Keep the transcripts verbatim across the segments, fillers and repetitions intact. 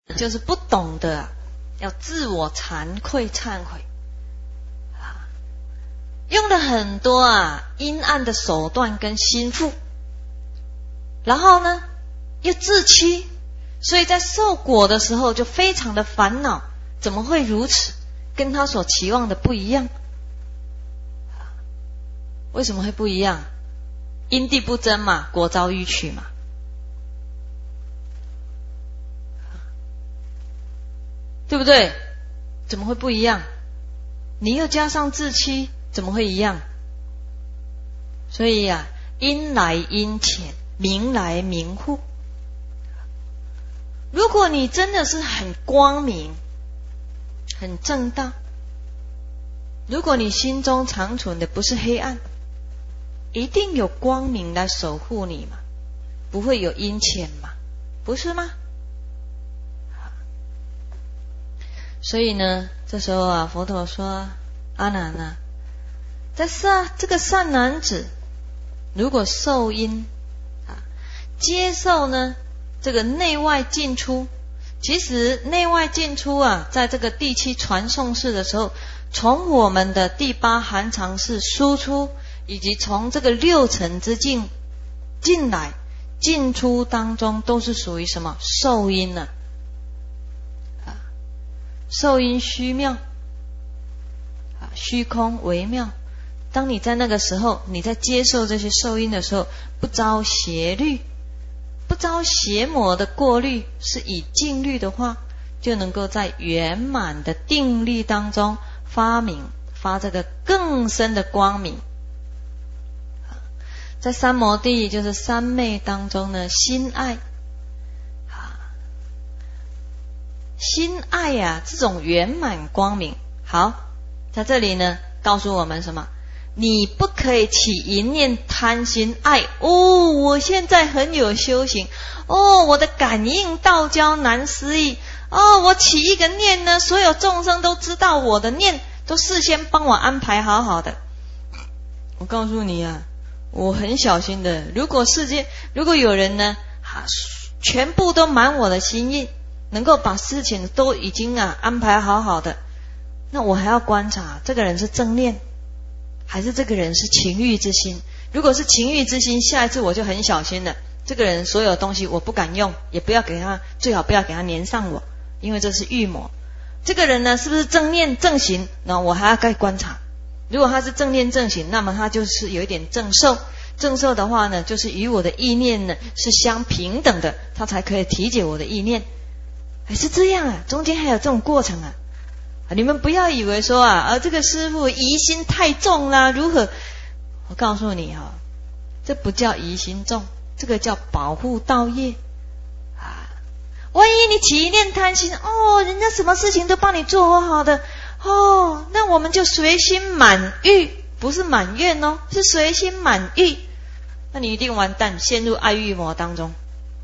就是不懂的、啊、要自我惭愧忏悔啊，用了很多啊阴暗的手段跟心腹，然后呢又自欺，所以在受果的时候就非常的烦恼，怎么会如此，跟他所期望的不一样。为什么会不一样？因地不争嘛，果遭迂曲嘛。对不对？怎么会不一样？你又加上自欺，怎么会一样？所以呀、啊，因来因浅，名来名护。如果你真的是很光明、很正道，如果你心中常存的不是黑暗，一定有光明来守护你嘛，不会有阴浅嘛，不是吗？所以呢，这时候啊，佛陀说：“阿难啊，在善这个善男子，如果受因啊，接受呢这个内外进出，其实内外进出啊，在这个第七传送式的时候，从我们的第八含藏式输出，以及从这个六尘之境进来进出当中，都是属于什么受因呢、啊？”受因虚妙啊，虚空微妙。当你在那个时候，你在接受这些受因的时候，不遭邪律，不遭邪魔的过滤，是以净律的话，就能够在圆满的定力当中发明发这个更深的光明。在三摩地就是三昧当中呢，心爱。心爱呀、啊，这种圆满光明，好，在这里呢，告诉我们什么？你不可以起一念贪心爱哦，我现在很有修行哦，我的感应道交难思议哦，我起一个念呢，所有众生都知道我的念，都事先帮我安排好好的。我告诉你啊，我很小心的。如果世界，如果有人呢，啊，全部都满我的心意，能够把事情都已经啊安排好好的，那我还要观察这个人是正念，还是这个人是情欲之心。如果是情欲之心，下一次我就很小心了。这个人所有东西我不敢用，也不要给他，最好不要给他粘上我，因为这是欲魔。这个人呢，是不是正念正行？那我还要该观察。如果他是正念正行，那么他就是有一点正受。正受的话呢，就是与我的意念呢是相平等的，他才可以体解我的意念。还是这样啊，中间还有这种过程啊！啊你们不要以为说啊，啊这个师父疑心太重啦，如何？我告诉你哈、哦，这不叫疑心重，这个叫保护道业啊。万一你起一念贪心，哦，人家什么事情都帮你做好好的，哦，那我们就随心满欲，不是满愿哦，是随心满欲，那你一定完蛋，陷入爱欲魔当中。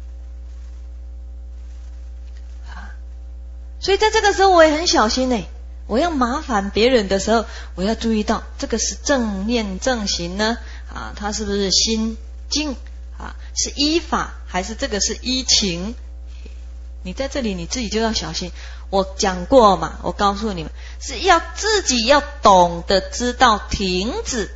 所以在这个时候我也很小心呢，我要麻烦别人的时候，我要注意到这个是正念正行呢啊，它是不是心静啊？是依法还是这个是依情？你在这里你自己就要小心。我讲过嘛，我告诉你们是要自己要懂得知道停止。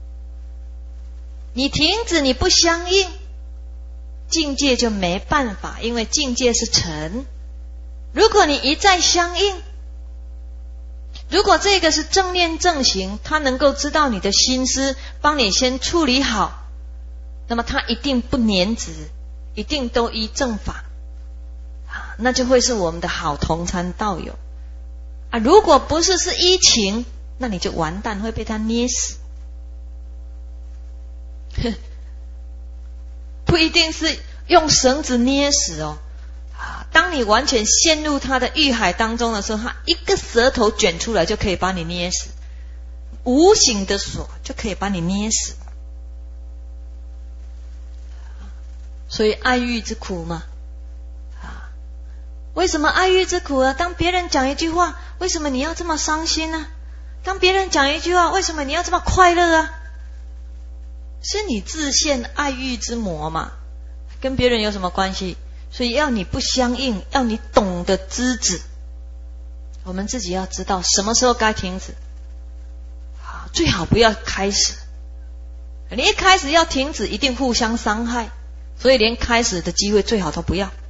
你停止你不相应，境界就没办法，因为境界是尘。如果你一再相应，如果这个是正念正行，他能够知道你的心思，帮你先处理好，那么他一定不粘执，一定都依正法啊，那就会是我们的好同参道友啊。如果不是是依情，那你就完蛋，会被他捏死。不一定是用绳子捏死哦。当你完全陷入他的欲海当中的时候，他一个舌头卷出来就可以把你捏死，无形的锁就可以把你捏死。所以爱欲之苦嘛，啊，为什么爱欲之苦啊？当别人讲一句话，为什么你要这么伤心呢、啊？当别人讲一句话，为什么你要这么快乐啊？是你自陷爱欲之魔嘛，跟别人有什么关系？ 所以要你不相应，要你懂得知止。我们自己要知道什么时候该停止，最好不要开始。你一开始要停止，一定互相伤害，所以连开始的机会最好都不要，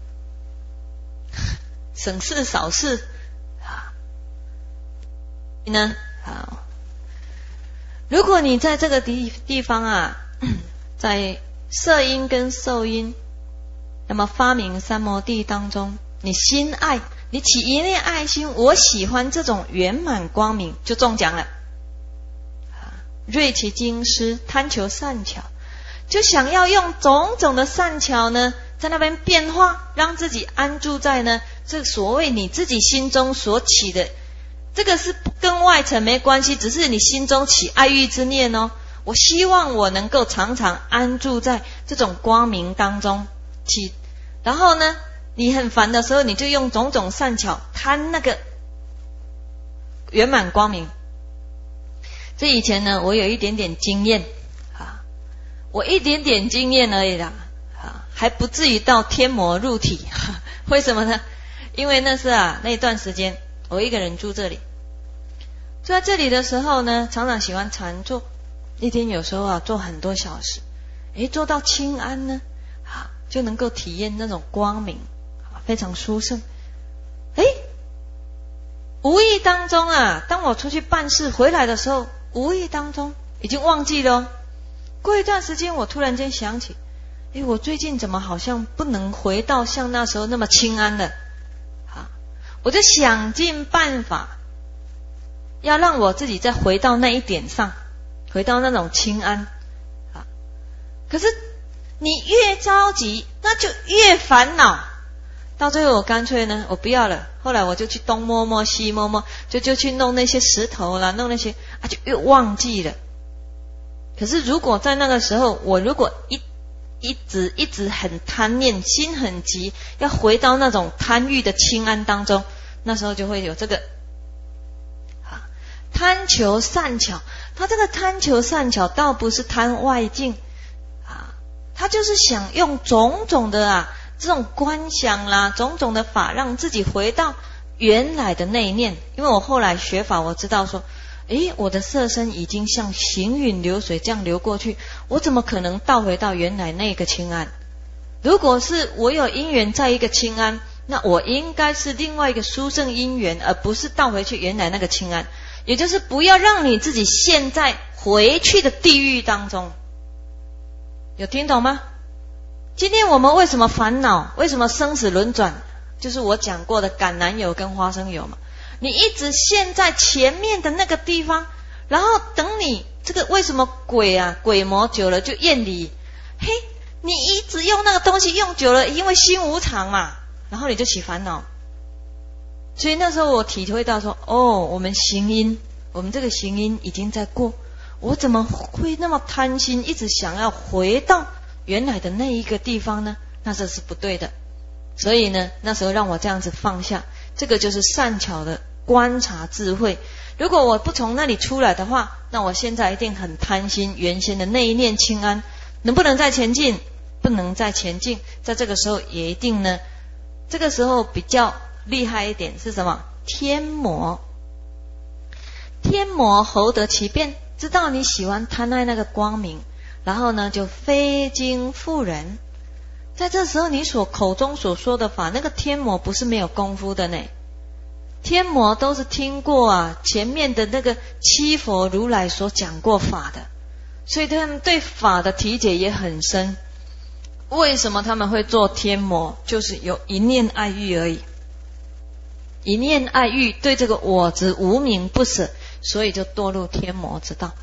省事少事啊。呢，好，如果你在这个地地方啊，在色音跟受音，那么发明三摩地当中，你心爱，你起一念爱心，我喜欢这种圆满光明，就中奖了。锐其经师，贪求善巧，就想要用种种的善巧呢，在那边变化，让自己安住在呢这所谓你自己心中所起的，这个是跟外层没关系，只是你心中起爱欲之念哦。我希望我能够常常安住在这种光明当中起，然后呢，你很烦的时候，你就用种种善巧贪那个圆满光明。这以前呢，我有一点点经验啊，我一点点经验而已啦，啊，还不至于到天魔入体。为什么呢？因为那是啊，那段时间我一个人住这里，住在这里的时候呢，常常喜欢禅坐，一天有时候啊，坐很多小时，诶，坐到清安呢，啊，就能够体验那种光明，啊，非常殊胜。诶，无意当中啊，当我出去办事回来的时候，无意当中已经忘记了哦。过一段时间，我突然间想起，诶，我最近怎么好像不能回到像那时候那么清安了？啊，我就想尽办法，要让我自己再回到那一点上，回到那种清安。啊，可是你越着急，那就越烦恼。到最后我干脆呢，我不要了。后来我就去东摸摸西摸摸，就就去弄那些石头啦，弄那些啊，就越忘记了。可是如果在那个时候，我如果一一直一直很贪念，心很急，要回到那种贪欲的清安当中，那时候就会有这个啊贪求善巧。他这个贪求善巧，倒不是贪外境啊，他就是想用种种的啊。这种观想啦，种种的法，让自己回到原来的那一念。因为我后来学法，我知道说，诶，我的色身已经像行云流水这样流过去，我怎么可能倒回到原来那个清安？如果是我有因缘在一个清安，那我应该是另外一个殊胜因缘，而不是倒回去原来那个清安。也就是不要让你自己陷在回去的地狱当中。有听懂吗？今天我们为什么烦恼？为什么生死轮转？就是我讲过的橄榄油跟花生油嘛。你一直陷在前面的那个地方，然后等你这个为什么鬼啊鬼魔久了就厌离？嘿，你一直用那个东西用久了，因为心无常嘛，然后你就起烦恼。所以那时候我体会到说，哦，我们行因，我们这个行因已经在过，我怎么会那么贪心，一直想要回到原来的那一个地方呢？那这是不对的。所以呢，那时候让我这样子放下，这个就是善巧的观察智慧。如果我不从那里出来的话，那我现在一定很贪心，原先的那一念清安能不能再前进？不能再前进。在这个时候也一定呢，这个时候比较厉害一点是什么？天魔。天魔猴得其变，知道你喜欢贪爱那个光明，然后呢就非经妇人。在这时候你所口中所说的法，那个天魔不是没有功夫的呢，天魔都是听过啊前面的那个七佛如来所讲过法的，所以他们对法的体解也很深。为什么他们会做天魔？就是有一念爱欲而已，一念爱欲对这个我执无明不舍，所以就堕入天魔之道。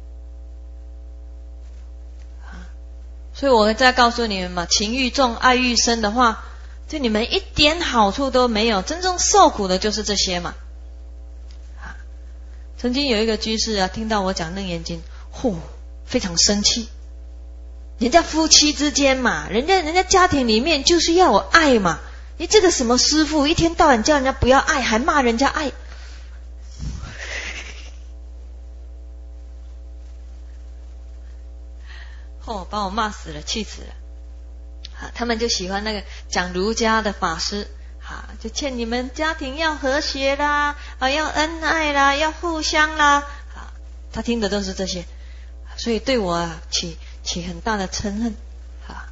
所以我再告诉你们嘛，情欲重爱欲深的话，对你们一点好处都没有，真正受苦的就是这些嘛。啊，曾经有一个居士啊，听到我讲楞严经，嚯，非常生气。人家夫妻之间嘛，人家人家家庭里面就是要有爱嘛，你这个什么师父一天到晚叫人家不要爱，还骂人家爱。哦，把我骂死了，气死了。 啊，他们就喜欢那个讲儒家的法师，啊，就劝你们家庭要和谐啦，啊，要恩爱啦，要互相啦，啊，他听的都是这些，所以对我啊起起很大的嗔恨，啊，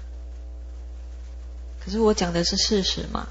可是我讲的是事实嘛。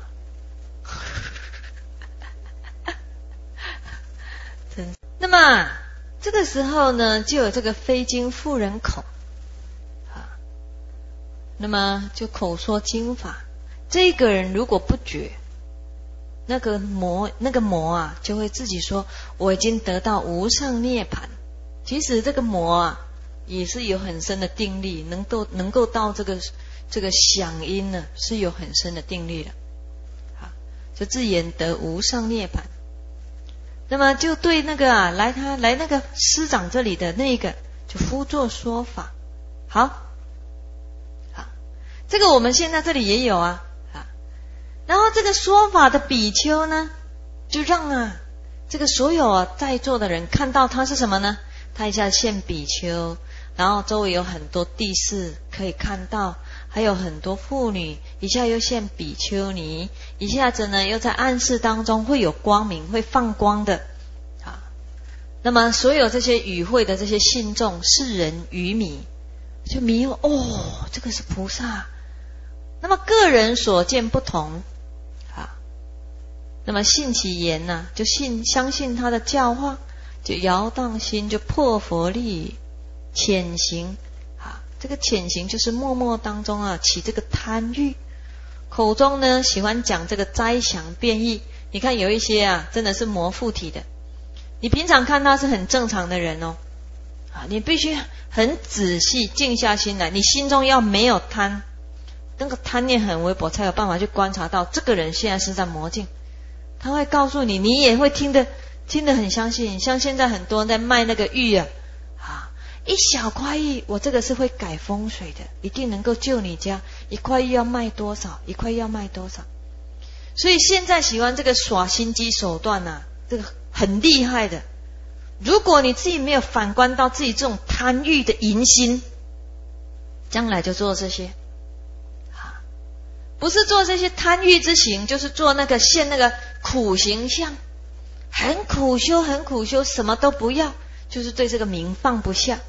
那么这个时候呢，就有这个非经妇人口啊，那么就口说经法。这个人如果不觉，那个魔那个魔啊，就会自己说我已经得到无上涅槃。其实这个魔啊，也是有很深的定力，能够能够到这个这个响音呢，是有很深的定力的。啊，就自言得无上涅槃。那么就对那个啊来他来那个师长这里的那个就敷作说法。好，好，这个我们现在这里也有啊啊。然后这个说法的比丘呢，就让啊这个所有啊在座的人看到他是什么呢？他一下现比丘，然后周围有很多地势可以看到，还有很多妇女，一下又现比丘尼，一下子呢又在暗室当中会有光明，会放光的啊。那么所有这些与会的这些信众世人愚迷，就迷惑哦，这个是菩萨。那么个人所见不同啊，那么信其言呢、啊，就信相信他的教化，就摇荡心，就破佛力，潜行。这个潜行就是默默当中啊起这个贪欲，口中呢喜欢讲这个灾祥变异。你看有一些啊真的是魔附体的，你平常看他是很正常的人哦，啊，你必须很仔细静下心来，你心中要没有贪，那个贪念很微薄，才有办法去观察到这个人现在是在魔境。他会告诉你，你也会听得听得很相信。像现在很多人在卖那个玉啊。一小块玉，我这个是会改风水的，一定能够救你家。一块玉要卖多少？一块玉要卖多少？所以现在喜欢这个耍心机手段啊，这个很厉害的。如果你自己没有反观到自己这种贪欲的淫心，将来就做这些啊，不是做这些贪欲之行，就是做那个现那个苦行相，很苦修，很苦修，什么都不要，就是对这个名放不下。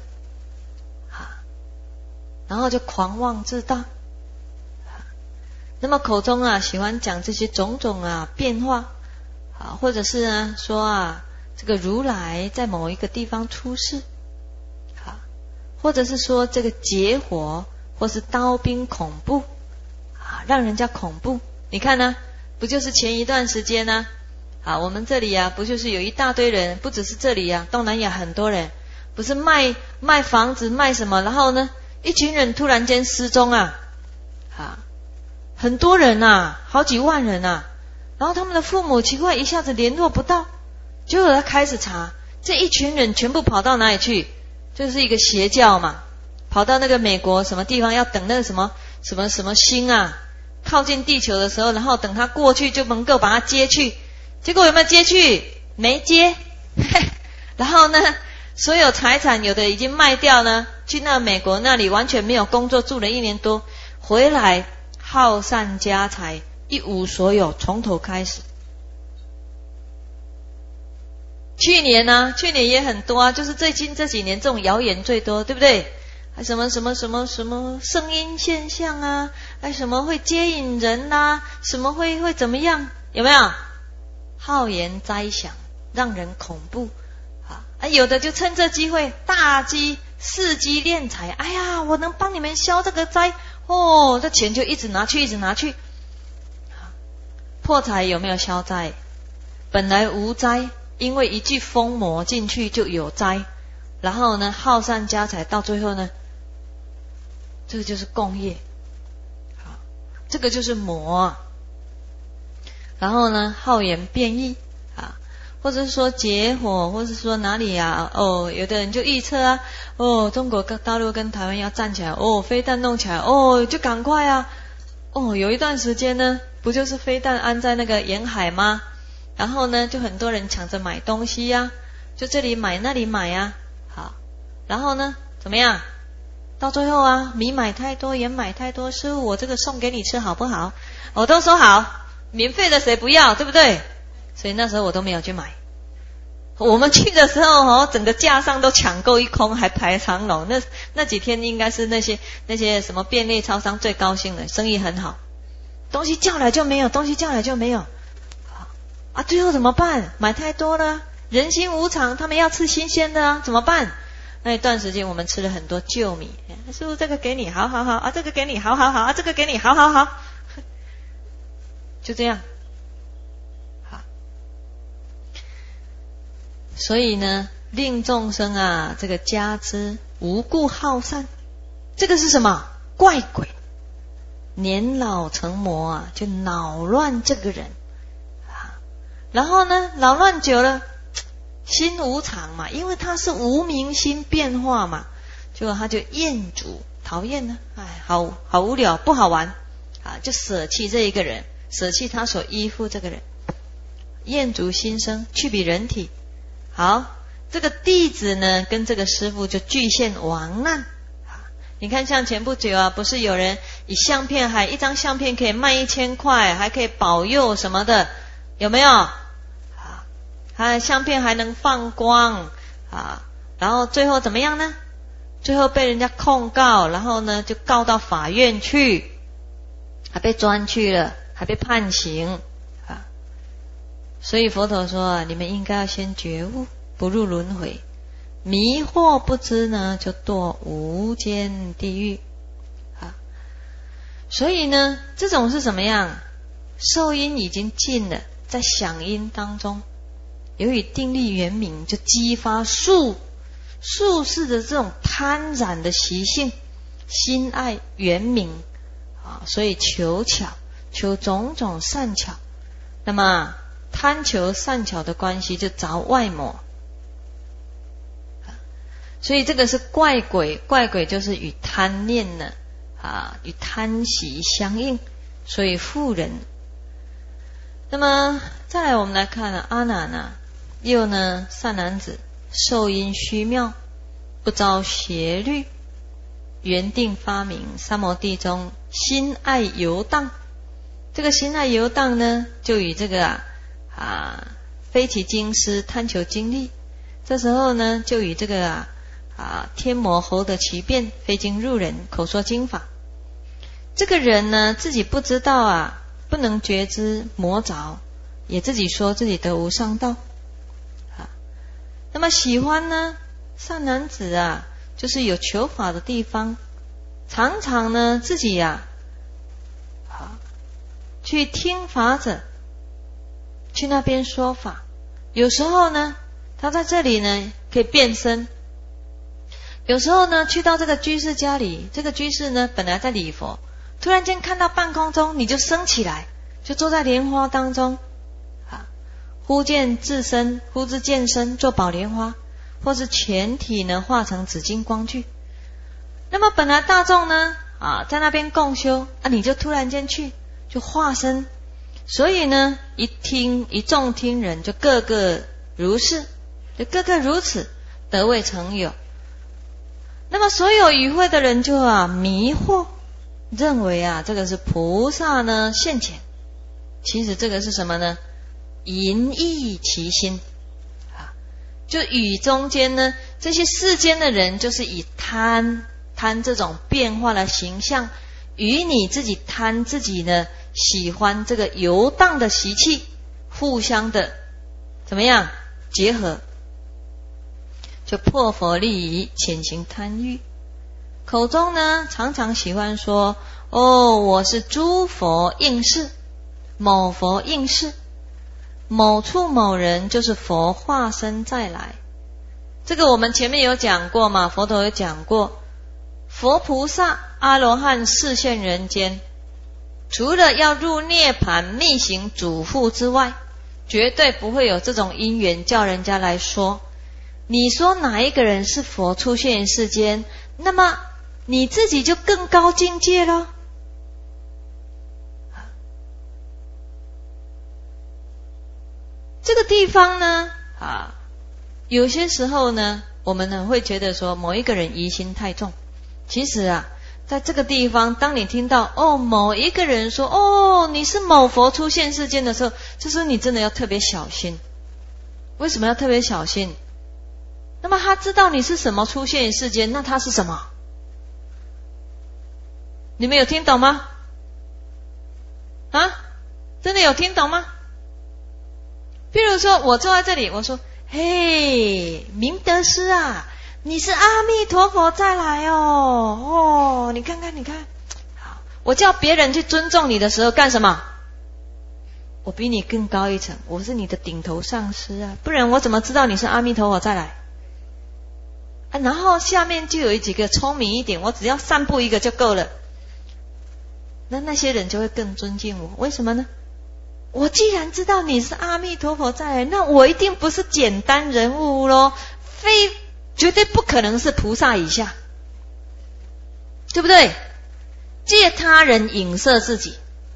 然后就狂妄自大，那么口中啊喜欢讲这些种种啊变化啊，或者是呢说啊这个如来在某一个地方出世啊，或者是说这个劫火或是刀兵恐怖啊，让人家恐怖。你看呢，不就是前一段时间呢啊，我们这里啊不就是有一大堆人，不只是这里啊，东南亚很多人不是卖卖房子卖什么，然后呢一群人突然间失踪啊，啊，很多人啊，好几万人啊，然后他们的父母奇怪一下子联络不到，结果他开始查，这一群人全部跑到哪里去？就是一个邪教嘛，跑到那个美国什么地方，要等那个什么什么什么星啊靠近地球的时候，然后等他过去就能够把他接去，结果有没有接去？没接，然后呢？所有财产有的已经卖掉呢，去那美国那里完全没有工作，住了一年多，回来耗散家财，一无所有，从头开始。去年呢、啊，去年也很多啊，就是最近这几年这种谣言最多，对不对？还什么什么什么什么声音现象啊，还什么会接引人啊，什么会会怎么样？有没有？好言灾祥，让人恐怖。啊，有的就趁这机会大积伺机敛财，哎呀，我能帮你们消这个灾哦，这钱就一直拿去，一直拿去。破财有没有消灾？本来无灾，因为一句疯魔进去就有灾，然后呢，耗散家财，到最后呢，这个就是共业，好，这个就是魔啊。然后呢，好言变异。或者是说劫火，或者是说哪里啊？哦，有的人就预测啊，哦，中国跟大陆跟台湾要站起来，哦，飞弹弄起来，哦，就赶快啊，哦，有一段时间呢，不就是飞弹安在那个沿海吗？然后呢，就很多人抢着买东西呀、啊，就这里买那里买呀、啊，好，然后呢，怎么样？ 到最后啊，米买太多，盐买太多，师父我这个送给你吃好不好？我都说好，免费的谁不要，对不对？所以那时候我都没有去买。我们去的时候哦，整个架上都抢购一空，还排长龙。那那几天应该是那些那些什么便利超商最高兴的，生意很好。东西叫来就没有，东西叫来就没有。啊，最后怎么办？买太多了，人心无常，他们要吃新鲜的啊，怎么办？那一段时间我们吃了很多旧米，师父这个给你，好好好啊，这个给你，好好好啊，这个给你，好好好，就这样。好，所以呢，令众生啊，这个加之无故好善，这个是什么？怪鬼，年老成魔啊，就恼乱这个人啊。然后呢，扰乱久了。心无常嘛，因为他是无明心变化嘛，结果他就厌足，讨厌呢，哎，好好无聊，不好玩啊，就舍弃这一个人，舍弃他所依附这个人，厌足心生，去比人体。好，这个弟子呢，跟这个师父就具现亡难啊。你看，像前不久啊，不是有人以相片还一张相片可以卖一千块，还可以保佑什么的，有没有？啊，相片还能放光啊，然后最后怎么样呢？最后被人家控告，然后呢就告到法院去，还被抓去了，还被判刑啊。所以佛陀说啊，你们应该要先觉悟，不入轮回，迷惑不知呢，就堕无间地狱啊。所以呢，这种是什么样？受因已经尽了，在响应当中。由于定力圆明，就激发术术士的这种贪染的习性，心爱圆明啊，所以求巧，求种种善巧。那么贪求善巧的关系，就着外魔。所以这个是怪鬼，怪鬼就是与贪念呢啊，与贪习相应，所以妇人。那么再来，我们来看呢，阿难呢。又呢，善男子受因虚妙，不遭邪律，原定发明三摩地中心爱游荡。这个心爱游荡呢，就与这个啊啊非其经师贪求经历。这时候呢，就与这个啊啊天魔猴得其变，非经入人，口说经法。这个人呢，自己不知道啊，不能觉知魔着，也自己说自己得无上道。那么喜欢呢，善男子啊，就是有求法的地方，常常呢自己呀、啊，去听法者，去那边说法。有时候呢，他在这里呢可以变身；有时候呢，去到这个居士家里，这个居士呢本来在礼佛，突然间看到半空中你就升起来，就坐在莲花当中。忽见自身，忽自见身做宝莲花，或是全体呢化成紫金光炬。那么本来大众呢啊在那边共修啊，你就突然间去就化身，所以呢一听一众听人就个个如是，就个个如此得未成有。那么所有与会的人就啊迷惑，认为啊这个是菩萨呢现前，其实这个是什么呢？淫逸其心啊，就与中间呢这些世间的人，就是以贪贪这种变化的形象，与你自己贪自己呢喜欢这个游荡的习气，互相的怎么样结合，就破佛利益，潜行贪欲。口中呢常常喜欢说，哦，我是诸佛应世，某佛应世。某处某人就是佛化身再来，这个我们前面有讲过嘛，佛陀有讲过，佛菩萨阿罗汉示现人间，除了要入涅盘密行嘱咐之外，绝对不会有这种因缘叫人家来说。你说哪一个人是佛出现世间，那么你自己就更高境界了。这个地方呢啊，有些时候呢我们呢会觉得说某一个人疑心太重， 其实啊，在这个地方，当你听到哦某一个人说哦你是某佛出现世间的时候，这时候你真的要特别小心。为什么要特别小心？那么他知道你是什么出现于世间，那他是什么？你们有听懂吗？啊，真的有听懂吗？譬如说我坐在这里，我说嘿明德师啊，你是阿弥陀佛再来哦，哦，你看看你看，好，我叫别人去尊重你的时候干什么？我比你更高一层，我是你的顶头上师啊，不然我怎么知道你是阿弥陀佛再来啊？然后下面就有几个聪明一点，我只要散布一个就够了，那那些人就会更尊敬我。为什么呢？我既然知道你是阿弥陀佛再来，那我一定不是简单人物咯，非绝对不可能是菩萨以下，对不对？借他人影射自己，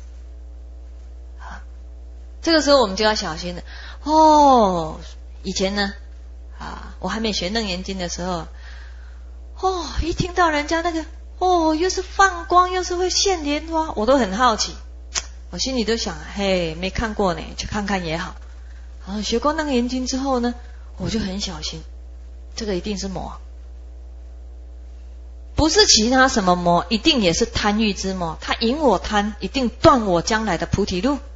这个时候我们就要小心了。哦，以前呢，啊，我还没学楞严经的时候，哦，一听到人家那个，哦，又是放光，又是会现莲花，我都很好奇，我心里都想，嘿，没看过呢，去看看也好。啊，学过楞严经之后呢，我就很小心，这个一定是魔，不是其他什么魔，一定也是贪欲之魔，他引我贪，一定断我将来的菩提路。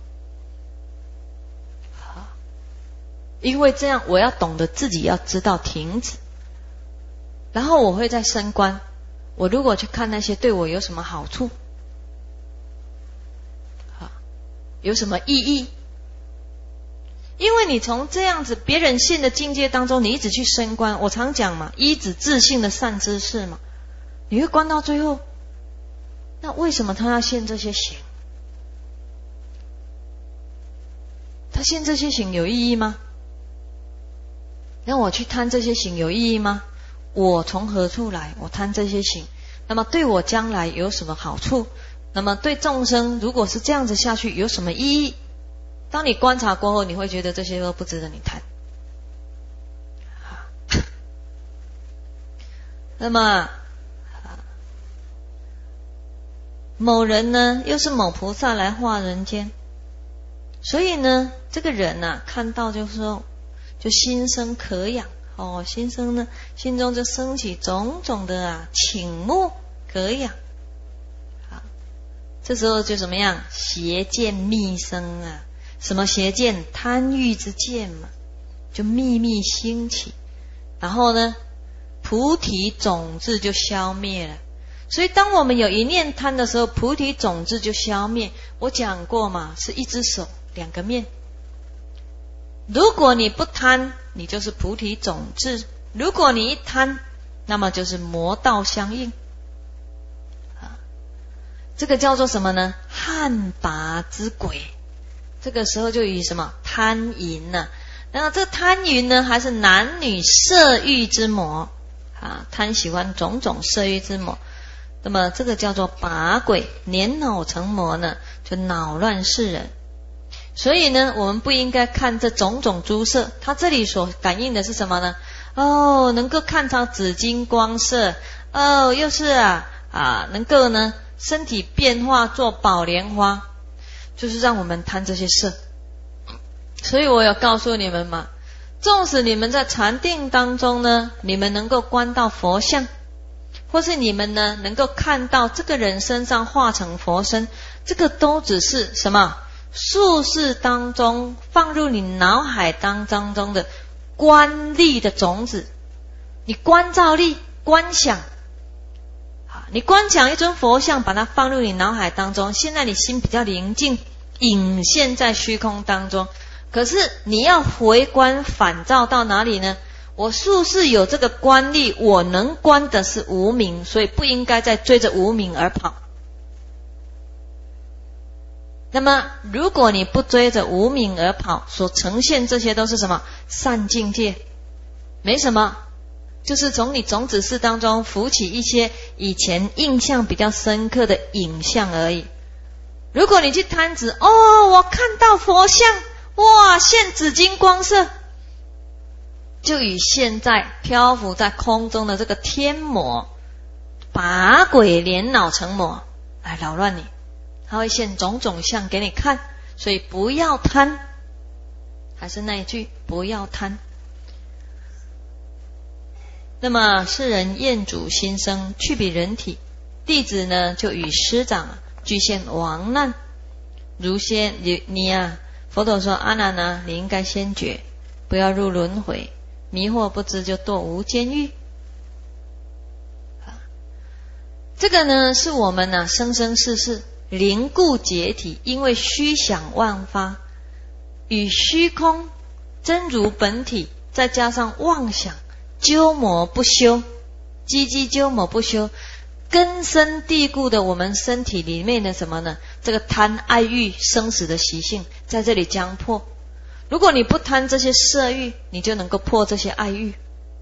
因为这样我要懂得自己要知道停止，然后我会再升观，我如果去看那些对我有什么好处，有什么意义，因为你从这样子别人现的境界当中，你一直去升观，我常讲嘛，依止自性的善知识嘛，你会观到最后，那为什么他要现这些行？他现这些行有意义吗？让我去贪这些行有意义吗？我从何处来？我贪这些行，那么对我将来有什么好处？那么对众生如果是这样子下去有什么意义？当你观察过后，你会觉得这些都不值得你贪。那么某人呢又是某菩萨来化人间，所以呢这个人啊看到就是说就心生可仰哦，心生呢心中就升起种种的啊倾慕可仰。好，这时候就怎么样？邪见密生啊，什么邪见？贪欲之见嘛，就秘密兴起，然后呢菩提种子就消灭了。所以当我们有一念贪的时候，菩提种子就消灭。我讲过嘛，是一只手两个面。如果你不贪，你就是菩提种子；如果你一贪，那么就是魔道相应。啊，这个叫做什么呢？旱魃之鬼。这个时候就以什么贪淫呢、啊？那这贪淫呢，还是男女色欲之魔啊？贪喜欢种种色欲之魔。那么这个叫做魃鬼，年脑成魔呢，就恼乱世人。所以呢我们不应该看这种种诸色，它这里所感应的是什么呢？哦，能够看到紫金光色，哦，又是啊啊，能够呢身体变化做宝莲花，就是让我们贪这些色。所以我有告诉你们嘛，纵使你们在禅定当中呢，你们能够观到佛像，或是你们呢能够看到这个人身上化成佛身，这个都只是什么？术士当中放入你脑海当中中的观力的种子，你观照力观想，你观想一尊佛像，把它放入你脑海当中，现在你心比较宁静，隐现在虚空当中。可是你要回观反照到哪里呢？我术士有这个观力，我能观的是无明，所以不应该再追着无明而跑。那么如果你不追着无明而跑，所呈现这些都是什么？善境界，没什么，就是从你种子识当中浮起一些以前印象比较深刻的影像而已。如果你去贪执，哦，我看到佛像，哇，现紫金光色，就与现在漂浮在空中的这个天魔把鬼连脑成魔来扰乱你，他会现种种相给你看，所以不要贪。还是那一句，不要贪。那么世人厌主心生，去彼人体，弟子呢就与师长俱现亡难。如先你你啊，佛陀说阿难啊，你应该先觉，不要入轮回，迷惑不知就堕无间狱。这个呢是我们呢、啊、生生世世灵故解体，因为虚想万发，与虚空真如本体，再加上妄想鸠摩不休，积积鸠摩不休，根深蒂固的我们身体里面的什么呢？这个贪爱欲生死的习性在这里将破。如果你不贪这些色欲，你就能够破这些爱欲。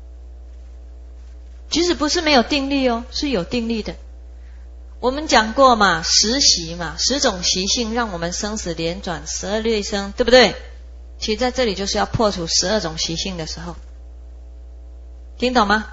即使不是没有定力哦，是有定力的。我们讲过嘛，十习嘛，十种习性让我们生死连转，十二类生，对不对？其实在这里就是要破除十二种习性的时候，听懂吗？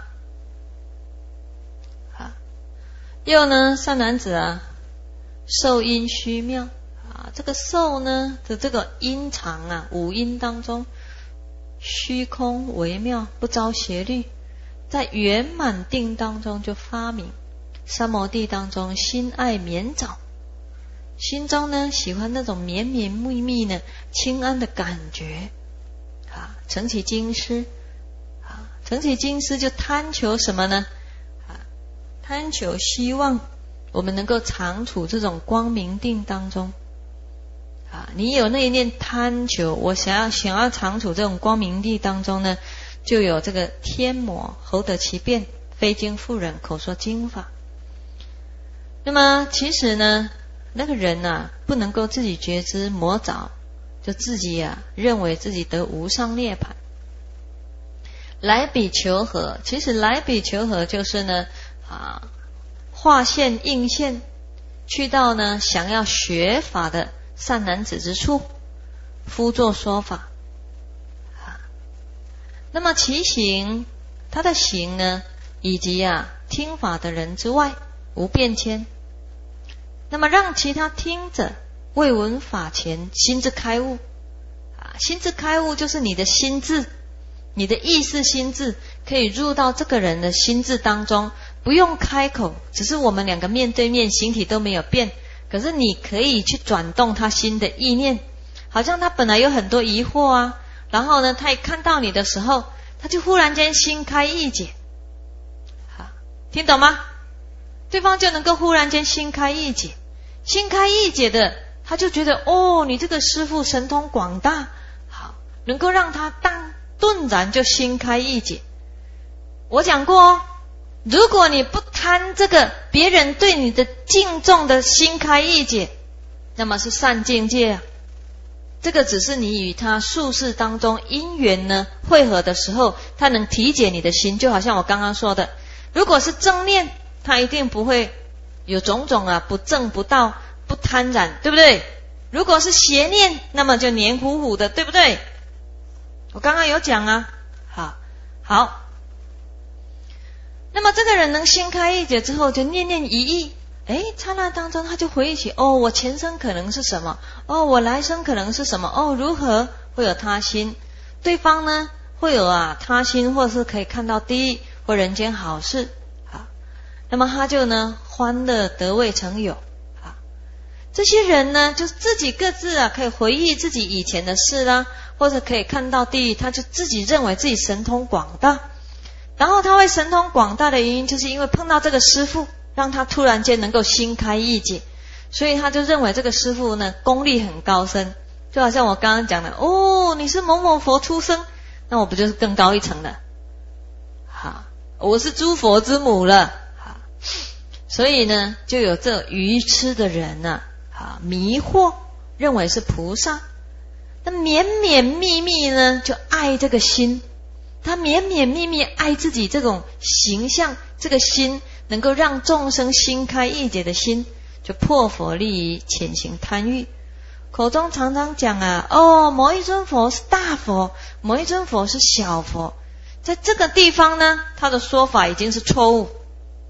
好，又呢，善男子啊，受阴虚妙啊，这个受呢的这个阴常啊，五阴当中，虚空微妙，不着邪律，在圆满定当中就发明。三摩地当中，心爱绵早，心中呢喜欢那种绵绵密密呢清安的感觉啊，成起精师啊，成起精师就贪求什么呢？啊，贪求希望我们能够常处这种光明定当中啊，你有那一念贪求，我想要想要常处这种光明地当中呢，就有这个天魔猴得其变，非经妇人口说经法。那么其实呢，那个人啊不能够自己觉知魔着，就自己啊认为自己得无上涅槃，来比求合。其实来比求合就是呢啊化现应现，去到呢想要学法的善男子之处，夫作说法啊。那么其行，他的行呢，以及啊听法的人之外无变迁。那么让其他听者未闻法前心智开悟啊，心智开悟就是你的心智，你的意识心智可以入到这个人的心智当中，不用开口，只是我们两个面对面，形体都没有变，可是你可以去转动他心的意念，好像他本来有很多疑惑啊，然后呢他一看到你的时候，他就忽然间心开意解，好，听懂吗？对方就能够忽然间心开意解，心开意解的，他就觉得哦，你这个师父神通广大，好，能够让他当顿然就心开意解。我讲过哦，如果你不贪这个别人对你的敬重的心开意解，那么是善境界啊。这个只是你与他宿世当中因缘呢汇合的时候，他能体解你的心，就好像我刚刚说的，如果是正念，他一定不会有种种啊不正不道不贪染，对不对？如果是邪念，那么就黏糊糊的，对不对？我刚刚有讲啊，好，好。那么这个人能心开意解之后，就念念一意，哎，刹那当中他就回忆起，哦，我前生可能是什么，哦，我来生可能是什么，哦，如何会有他心？对方呢会有啊他心，或是可以看到地狱或人间好事。那么他就呢欢乐得未成有啊，这些人呢就自己各自啊可以回忆自己以前的事啦，或者可以看到地狱，他就自己认为自己神通广大。然后他会神通广大的原因，就是因为碰到这个师父，让他突然间能够心开意解，所以他就认为这个师父呢功力很高深，就好像我刚刚讲的，哦，你是某某佛出生，那我不就是更高一层了？好，我是诸佛之母了。所以呢，就有这愚痴的人呢、啊，啊，迷惑，认为是菩萨。那绵绵密密呢，就爱这个心，他绵绵密密爱自己这种形象，这个心能够让众生心开意解的心，就破佛利于潜行贪欲。口中常常讲啊，哦，某一尊佛是大佛，某一尊佛是小佛，在这个地方呢，他的说法已经是错误。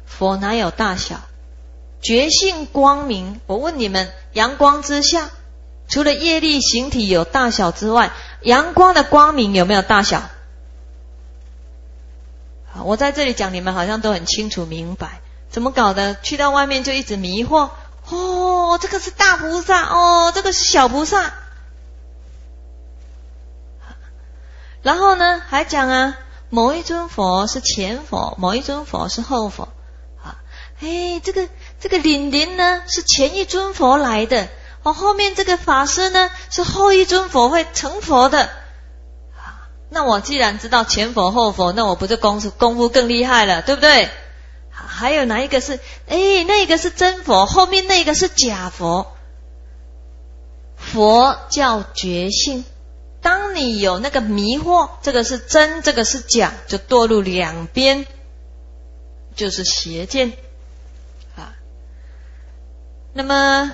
佛哪有大小？觉性光明，我问你们，阳光之下，除了业力形体有大小之外，阳光的光明有没有大小？我在这里讲，你们好像都很清楚明白，怎么搞的？去到外面就一直迷惑，哦，这个是大菩萨，哦，这个是小菩萨。然后呢，还讲啊，某一尊佛是前佛，某一尊佛是后佛。啊，哎，这个这个领灵呢是前一尊佛来的，哦，后面这个法师呢是后一尊佛会成佛的。那我既然知道前佛后佛，那我不就功夫功夫更厉害了，对不对？还有哪一个是？哎，那个是真佛，后面那个是假佛。佛叫觉性，当你有那个迷惑，这个是真，这个是假，就堕入两边，就是邪见啊。那么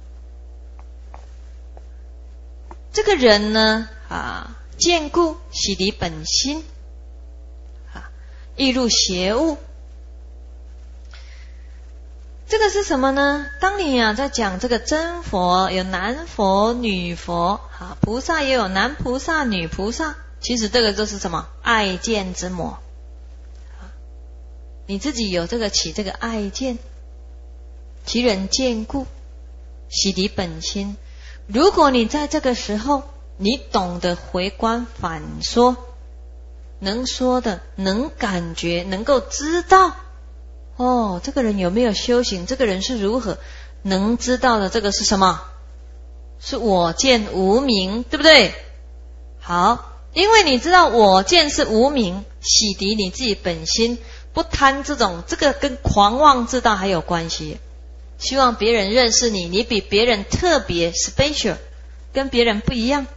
这个人呢啊，见故洗涤本心啊，易入邪物。这个是什么呢？当你啊在讲这个真佛，有男佛女佛啊，菩萨也有男菩萨女菩萨，其实这个就是什么？爱见之魔啊，你自己有这个起这个爱见，其人见故洗涤本心。如果你在这个时候你懂得回观反说，能说的，能感觉，能够知道，哦，这个人有没有修行？这个人是如何？能知道的这个是什么？是我见无明，对不对？好，因为你知道我见是无明，洗涤你自己本心，不贪这种，这个跟狂妄自大还有关系。希望别人认识你，你比别人特别 special， 跟别人不一样。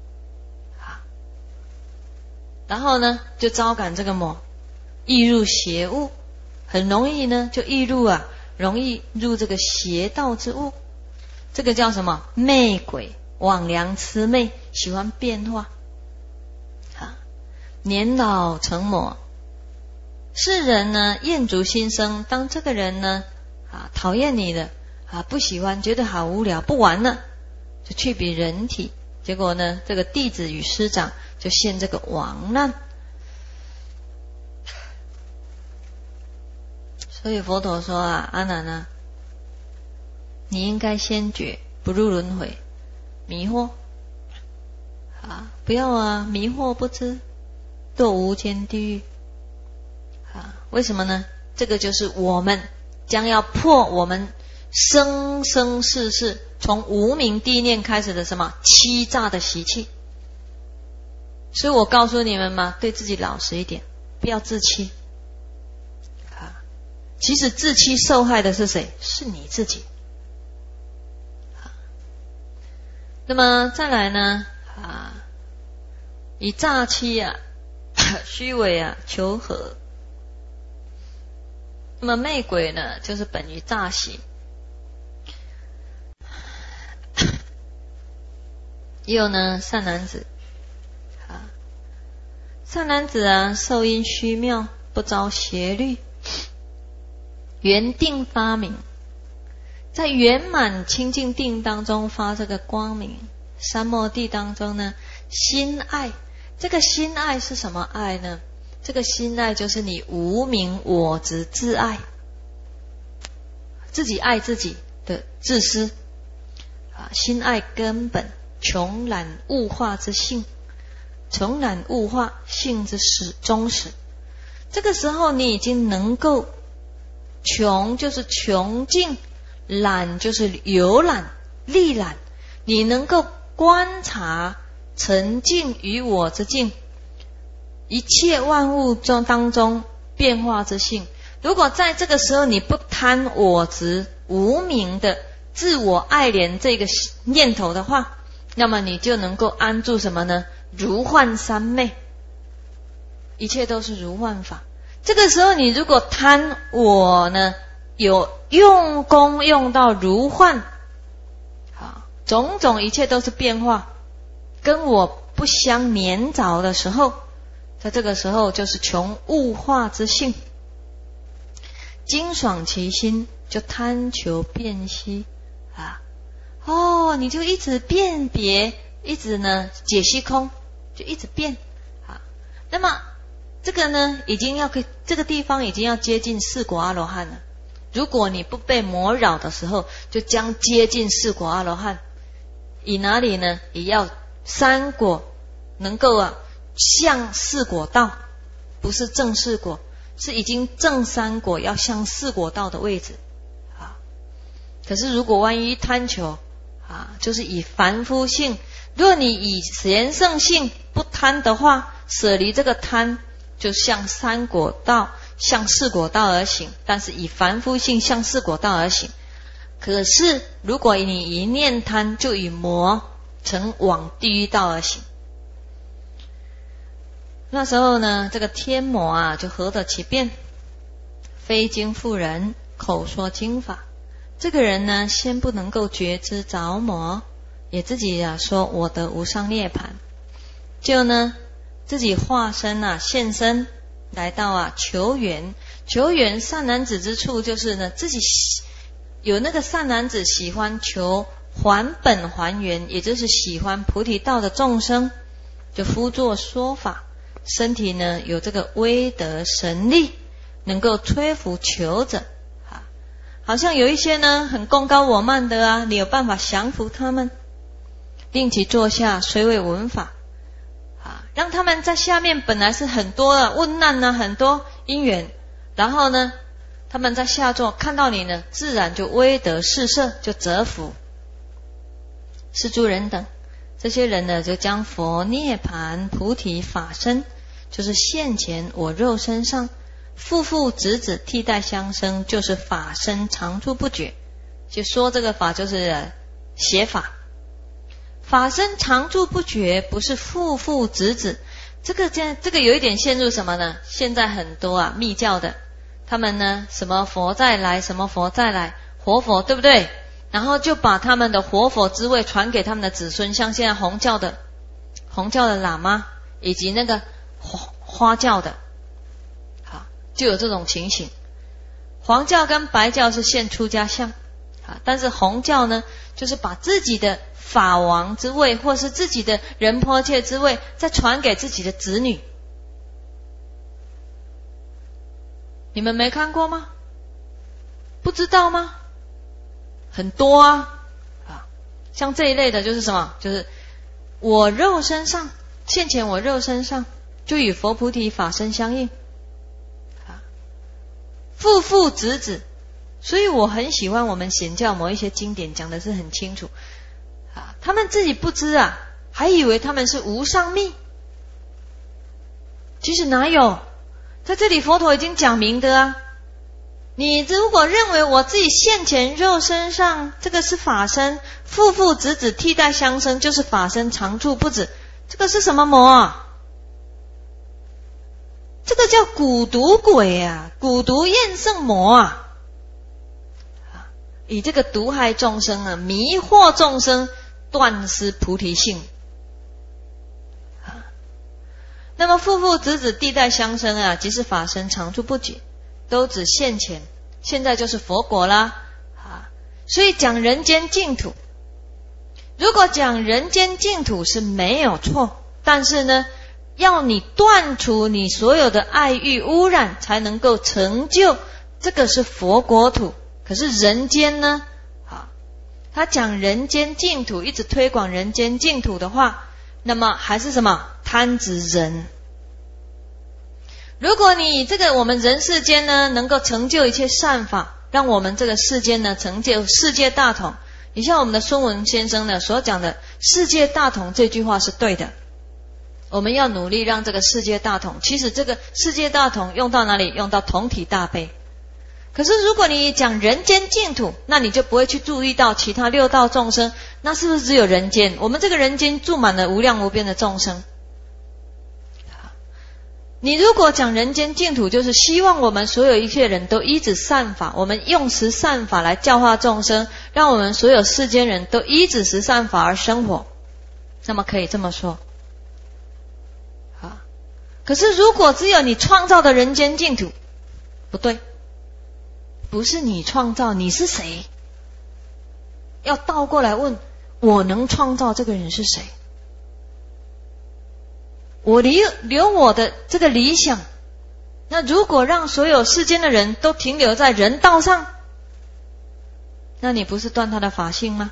然后呢，就招感这个魔，易入邪物，很容易呢就易入啊，容易入这个邪道之物。这个叫什么？媚鬼，妄良痴媚，喜欢变化。啊，年老成魔，世人呢厌足心生。当这个人呢啊讨厌你的啊，不喜欢，觉得好无聊，不玩了，就去比人体。结果呢，这个弟子与师长就陷这个亡难。所以佛陀说啊，阿难啊，你应该先觉，不入轮回，迷惑啊，不要啊迷惑不知，堕无间地狱啊。为什么呢？这个就是我们将要破我们生生世世从无明地念开始的什么欺诈的习气。所以我告诉你们嘛，对自己老实一点，不要自欺啊。其实自欺受害的是谁？是你自己啊。那么再来呢啊，以诈欺啊虚伪啊求和。那么媚鬼呢，就是本于诈行。也有呢善男子啊，善男子啊，受因虚妙，不遭邪律，圆定发明，在圆满清净定当中发这个光明。三摩地当中呢，心爱，这个心爱是什么爱呢？这个心爱就是你无明我执自爱，自己爱自己的自私啊，心爱根本穷染物化之性，穷染物化性之始终始。这个时候你已经能够，穷就是穷尽，染就是游览历览，你能够观察沉静于我之境，一切万物中当中变化之性。如果在这个时候你不贪我执无明的自我爱怜这个念头的话，那么你就能够安住什么呢？如幻三昧，一切都是如幻法。这个时候你如果贪我呢，有用功用到如幻，好，种种一切都是变化，跟我不相粘着的时候，在这个时候就是穷物化之性。 精爽其心，就贪求辨析啊。哦，你就一直辨别，一直呢解析空，就一直变啊。那么这个呢，已经要这个地方已经要接近四果阿罗汉了。如果你不被魔扰的时候，就将接近四果阿罗汉。以哪里呢？也要三果能够啊向四果道，不是正四果，是已经正三果要向四果道的位置啊。可是如果万一贪求啊，就是以凡夫性，若你以贤圣性不贪的话，舍离这个贪，就向三果道向四果道而行，但是以凡夫性向四果道而行。可是如果你一念贪，就以魔曾往地狱道而行。那时候呢，这个天魔啊就合得其辩，非经妇人，口说经法。这个人呢，先不能够觉知着魔，也自己啊说我得无上涅槃，就呢自己化身啊现身来到啊求缘。求缘善男子之处，就是呢自己有那个善男子喜欢求还本还原，也就是喜欢菩提道的众生，就敷作说法，身体呢有这个威德神力，能够摧伏求者啊。好像有一些呢很功高我慢的啊，你有办法降服他们，令其坐下，虽未闻法啊，让他们在下面本来是很多的问难啊，很多因缘，然后呢他们在下座看到你呢，自然就威德四摄，就折服。是诸人等，这些人呢就将佛涅盘菩提法身，就是现前我肉身上，父父子子替代相生，就是法身常住不绝。就说这个法就是写法，法身常住不绝，不是父父子子。这个这这个有一点陷入什么呢？现在很多啊密教的，他们呢什么佛再来，什么佛再来，活佛对不对？然后就把他们的活佛之位传给他们的子孙，像现在红教的红教的喇嘛，以及那个花花教的，好，就有这种情形。黄教跟白教是现出家相啊，但是红教呢，就是把自己的法王之位，或是自己的仁波切之位，再传给自己的子女。你们没看过吗？不知道吗？很多啊，啊，像这一类的就是什么？就是我肉身上，现前我肉身上，就与佛菩提法身相应，啊，父父子子。所以我很喜欢我们显教某一些经典讲的是很清楚，啊，他们自己不知啊，还以为他们是无上密，其实哪有？在这里佛陀已经讲明的啊。你如果认为我自己现前肉身上这个是法身，父父子子替代相生，就是法身常住不止，这个是什么魔啊？这个叫蛊毒鬼啊，蛊毒厌胜魔啊，以这个毒害众生啊，迷惑众生，断失菩提性。那么父父子子替代相生啊，即是法身常住不绝，都指现前，现在就是佛国啦啊！所以讲人间净土，如果讲人间净土是没有错，但是呢，要你断除你所有的爱欲污染，才能够成就，这个是佛国土。可是人间呢，啊，他讲人间净土，一直推广人间净土的话，那么还是什么？贪执人。如果你这个我们人世间呢，能够成就一切善法，让我们这个世间呢成就世界大同。你像我们的孙文先生呢所讲的世界大同这句话是对的，我们要努力让这个世界大同。其实这个世界大同用到哪里？用到同体大悲。可是如果你讲人间净土，那你就不会去注意到其他六道众生，那是不是只有人间？我们这个人间住满了无量无边的众生。你如果讲人间净土，就是希望我们所有一切人都依止善法，我们用持善法来教化众生，让我们所有世间人都依止十善法而生活，那么可以这么说。可是如果只有你创造的人间净土，不对， 不是你创造，你是谁？要倒过来问，我能创造这个人是谁？我留留我的这个理想，那如果让所有世间的人都停留在人道上，那你不是断他的法性吗？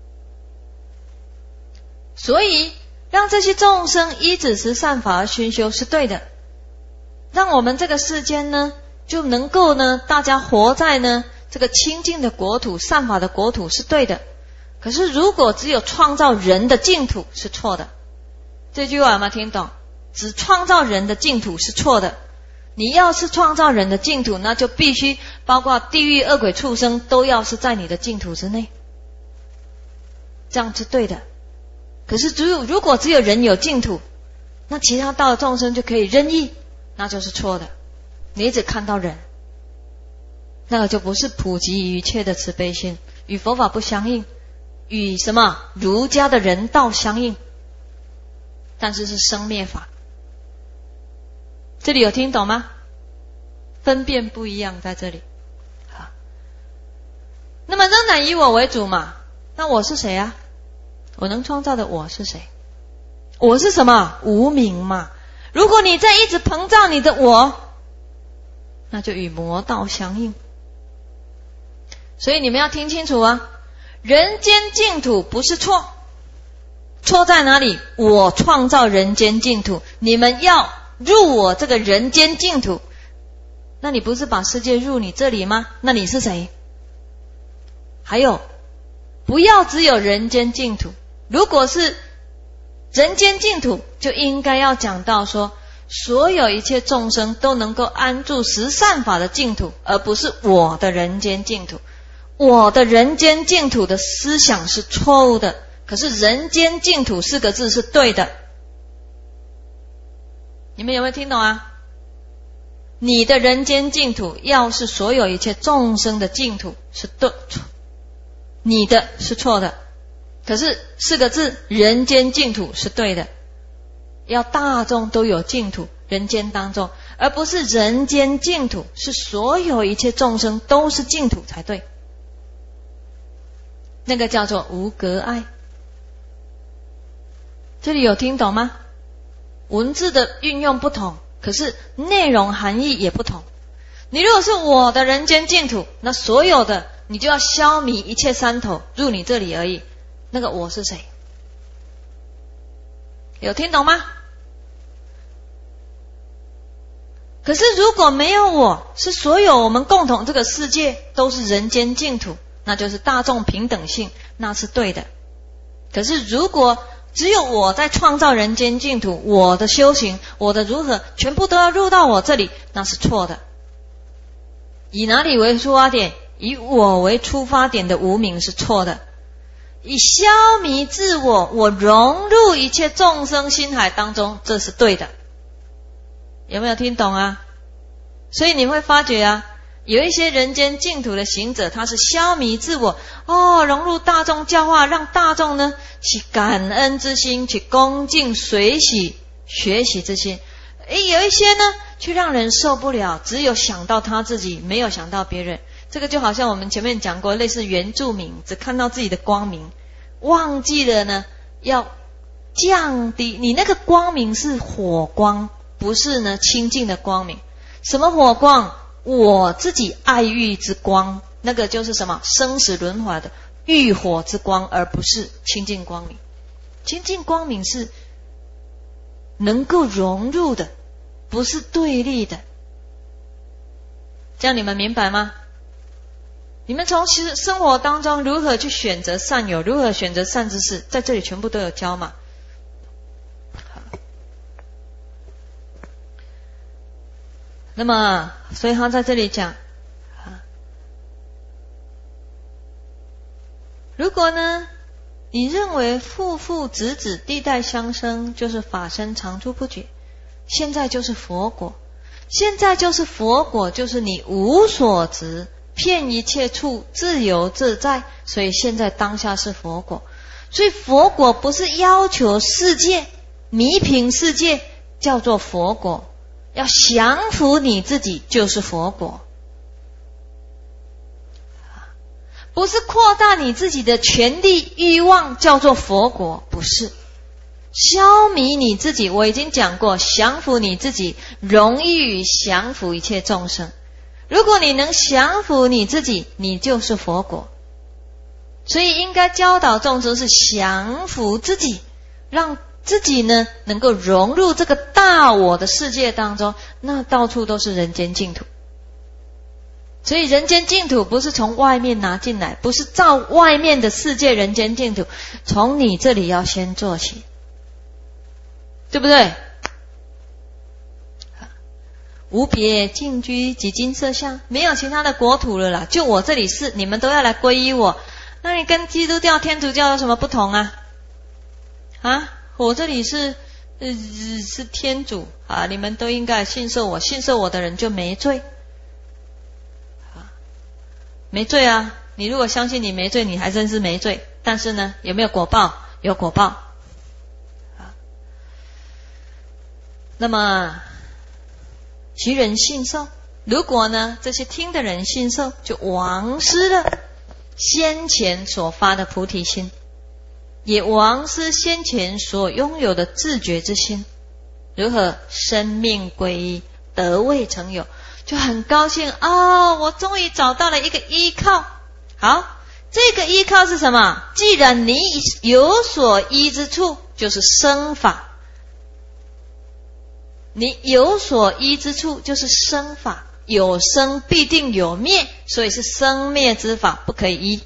所以让这些众生依止持善法而熏修是对的，让我们这个世间呢就能够呢大家活在呢这个清净的国土、善法的国土是对的。可是如果只有创造人的净土是错的，这句话有没有听懂？只创造人的净土是错的。你要是创造人的净土，那就必须包括地狱、恶鬼、畜生都要是在你的净土之内，这样是对的。可是只有如果只有人有净土，那其他道的众生就可以任意，那就是错的。你只看到人，那个就不是普及一切的慈悲心，与佛法不相应，与什么儒家的人道相应，但是是生灭法。这里有听懂吗？分辨不一样在这里。好，那么仍然以我为主嘛，那我是谁啊？我能创造的我是谁？我是什么？无明嘛。如果你在一直膨胀你的我，那就与魔道相应。所以你们要听清楚啊，人间净土不是错，错在哪里？我创造人间净土，你们要入我这个人间净土，那你不是把世界入你这里吗？那你是谁？还有，不要只有人间净土，如果是人间净土，就应该要讲到说，所有一切众生都能够安住十善法的净土，而不是我的人间净土。我的人间净土的思想是错误的，可是人间净土四个字是对的。你们有没有听懂啊？你的人间净土要是所有一切众生的净土是对，你的是错的。可是四个字人间净土是对的，要大众都有净土，人间当中，而不是人间净土，是所有一切众生都是净土才对。那个叫做无隔碍。这里有听懂吗？文字的运用不同，可是内容含义也不同。你如果是我的人间净土，那所有的你就要消弭一切山头入你这里而已。那个我是谁？有听懂吗？可是如果没有我，是所有我们共同这个世界都是人间净土，那就是大众平等性，那是对的。可是如果只有我在创造人间净土，我的修行，我的如何，全部都要入到我这里，那是错的。以哪里为出发点？以我为出发点的无明是错的。以消弭自我，我融入一切众生心海当中，这是对的。有没有听懂啊？所以你会发觉啊，有一些人间净土的行者，他是消弭自我，哦，融入大众教化，让大众呢起感恩之心，去恭敬随喜学习之心。诶，有一些呢却让人受不了，只有想到他自己，没有想到别人。这个就好像我们前面讲过，类似原住民只看到自己的光明，忘记了呢要降低。你那个光明是火光，不是呢清净的光明。什么火光？我自己爱欲之光，那个就是什么生死轮回的欲火之光，而不是清净光明。清净光明是能够融入的，不是对立的。这样你们明白吗？你们从其实生活当中如何去选择善友，如何选择善知识，在这里全部都有教嘛。那么所以他在这里讲，如果呢你认为父父子子地代相生就是法身常住不绝，现在就是佛果，现在就是佛果，就是你无所执，遍一切处自由自在，所以现在当下是佛果。所以佛果不是要求世界弥平世界叫做佛果，要降服你自己就是佛果。 不是扩大你自己的权力欲望叫做佛果，不是。消弭你自己，我已经讲过，降服你自己容易于降服一切众生。如果你能降服你自己，你就是佛果。所以应该教导众生是降服自己，让自己呢能够融入这个大我的世界当中，那到处都是人间净土。所以人间净土不是从外面拿进来，不是照外面的世界人间净土，从你这里要先做起，对不对？无别净居及金色相，没有其他的国土了啦，就我这里是，你们都要来皈依我。那你跟基督教、天主教有什么不同啊？啊，我这里是呃是天主啊，你们都应该信受我，信受我的人就没罪啊，没罪啊！你如果相信你没罪，你还真是没罪。但是呢，有没有果报？有果报啊。那么其人信受，如果呢这些听的人信受，就亡失了先前所发的菩提心，也亡失先前所拥有的自觉之心。如何？生命归依，得未成有，就很高兴哦，我终于找到了一个依靠。好，这个依靠是什么？既然你有所依之处，就是生法。你有所依之处就是生法，有生必定有灭，所以是生灭之法，不可以依。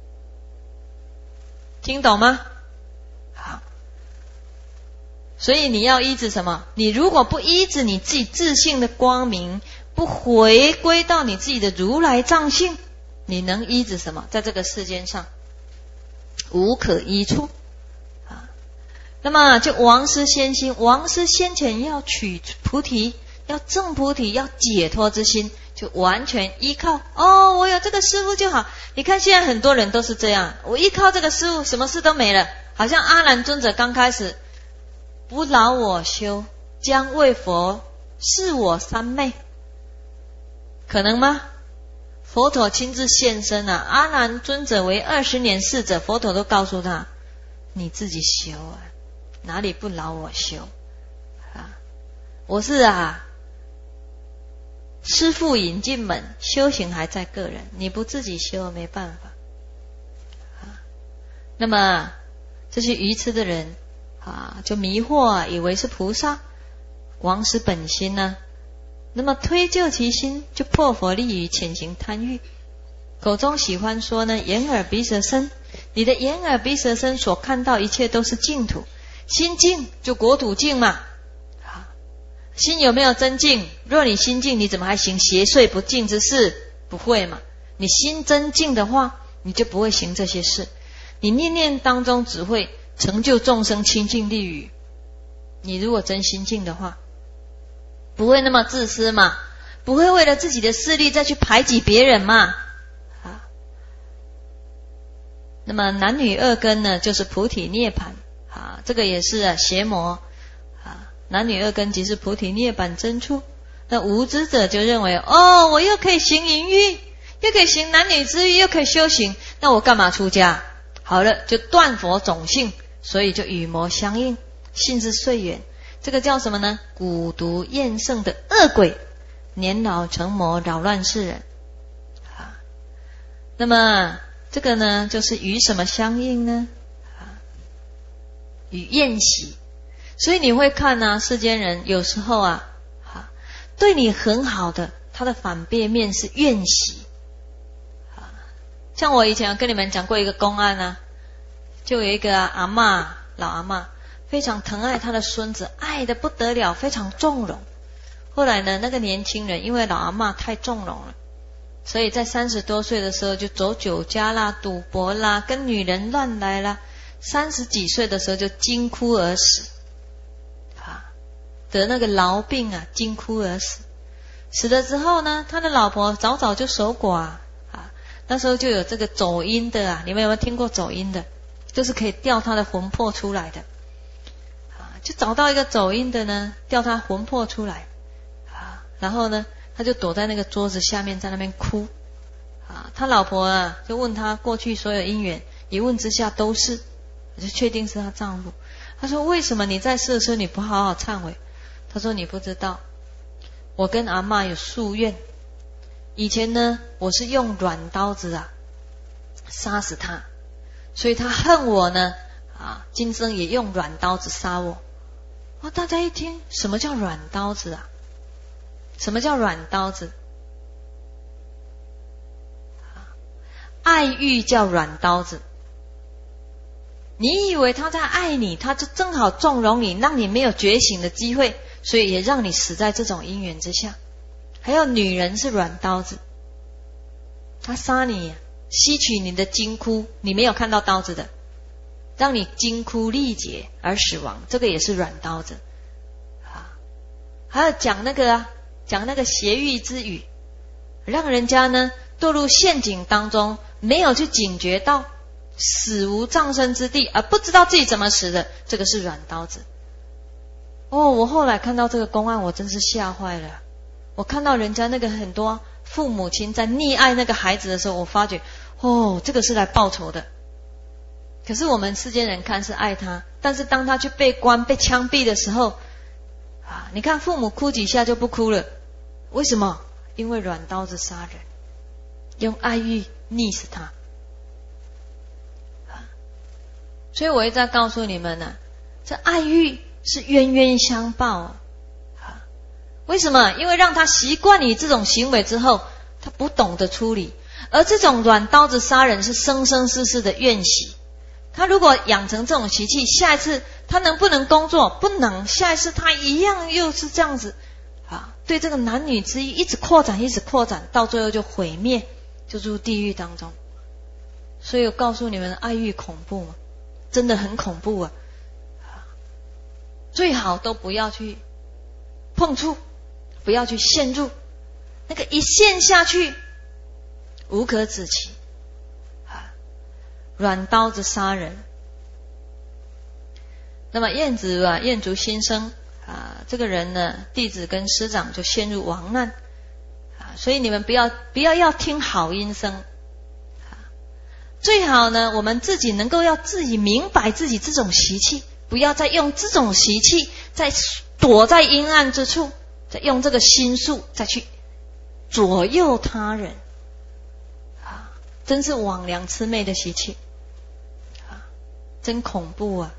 听懂吗？好，所以你要依止什么？你如果不依止你自己自性的光明，不回归到你自己的如来藏性，你能依止什么？在这个世间上无可依处。那么就亡失先心，亡失先前要取菩提，要证菩提，要解脱之心，就完全依靠哦，我有这个师父就好。你看现在很多人都是这样，我依靠这个师父，什么事都没了。好像阿难尊者刚开始不劳我修，将为佛是我三昧，可能吗？佛陀亲自现身啊，阿难尊者为二十年侍者，佛陀都告诉他，你自己修啊，哪里不劳我修啊？我是啊，师父引进门，修行还在个人，你不自己修没办法啊。那么这些愚痴的人啊，就迷惑啊，以为是菩萨，亡失本心呢、啊。那么推究其心，就破佛力于潜行贪欲。口中喜欢说呢，眼耳鼻舌身，你的眼耳鼻舌身所看到一切都是净土。心净就国土净嘛，心有没有真净？若你心净，你怎么还行邪祟不净之事？不会嘛。你心真净的话，你就不会行这些事。你念念当中只会成就众生清净利欲。你如果真心净的话，不会那么自私嘛，不会为了自己的势力再去排挤别人嘛。啊，那么男女二根呢，就是菩提涅槃。啊，这个也是啊，邪魔啊，男女二根即是菩提涅槃真处。那无知者就认为，哦，我又可以行淫欲，又可以行男女之欲，又可以修行，那我干嘛出家？好了，就断佛种性，所以就与魔相应，性是遂远。这个叫什么呢？蛊毒厌胜的恶鬼，年老成魔，扰乱世人。啊，那么这个呢，就是与什么相应呢？与厌喜。所以你会看啊，世间人有时候啊，啊对你很好的，他的反背面是怨喜。啊，像我以前跟你们讲过一个公案啊，就有一个、啊、阿嬷，老阿嬷非常疼爱他的孙子，爱得不得了，非常纵容。后来呢，那个年轻人因为老阿嬷太纵容了，所以在三十多岁的时候就走酒家啦、赌博啦、跟女人乱来啦。三十几岁的时候就惊哭而死，啊，得那个痨病啊，惊哭而死。死了之后呢，他的老婆早早就守寡啊，那时候就有这个走阴的啊，你们有没有听过走阴的？就是可以调他的魂魄出来的，啊，就找到一个走阴的呢，调他魂魄出来，啊，然后呢，他就躲在那个桌子下面在那边哭，啊， 他老婆啊就问他过去所有因缘，一问之下都是，就确定是他丈夫。他说为什么你在世的时候你不好好忏悔？他说你不知道，我跟阿嬷有夙愿，以前呢我是用软刀子啊杀死他，所以他恨我呢啊，今生也用软刀子杀我。哦，大家一听什么叫软刀子啊？什么叫软刀子？爱欲叫软刀子。你以为他在爱你，他就正好纵容你，让你没有觉醒的机会，所以也让你死在这种因缘之下。还有女人是软刀子，他杀你，吸取你的精枯，你没有看到刀子的，让你精枯力竭而死亡，这个也是软刀子啊。还有讲那个啊，讲那个邪欲之语，让人家呢堕入陷阱当中，没有去警觉到死无葬身之地，而不知道自己怎么死的，这个是软刀子。哦，我后来看到这个公案，我真是吓坏了。我看到人家那个很多父母亲在溺爱那个孩子的时候，我发觉哦，这个是来报仇的。可是我们世间人看是爱他，但是当他去被关被枪毙的时候啊，你看父母哭几下就不哭了，为什么？因为软刀子杀人，用爱欲溺死他。所以我一再告诉你们呢、啊，这爱欲是冤冤相报啊！为什么？因为让他习惯你这种行为之后，他不懂得处理，而这种软刀子杀人是生生世世的怨习。他如果养成这种习气，下一次他能不能工作？不能，下一次他一样又是这样子啊！对这个男女之意一直扩展，一直扩展，到最后就毁灭，就入地狱当中。所以我告诉你们，爱欲恐怖吗？真的很恐怖啊！最好都不要去碰触，不要去陷入，那个一陷下去无可止期啊！软刀子杀人。那么晏子啊，晏族新生啊，这个人呢，弟子跟师长就陷入亡难啊，所以你们不要不要要听好音声。最好呢，我们自己能够要自己明白自己这种习气，不要再用这种习气，再躲在阴暗之处，再用这个心术再去左右他人啊，真是枉良魑魅的习气啊，真恐怖啊！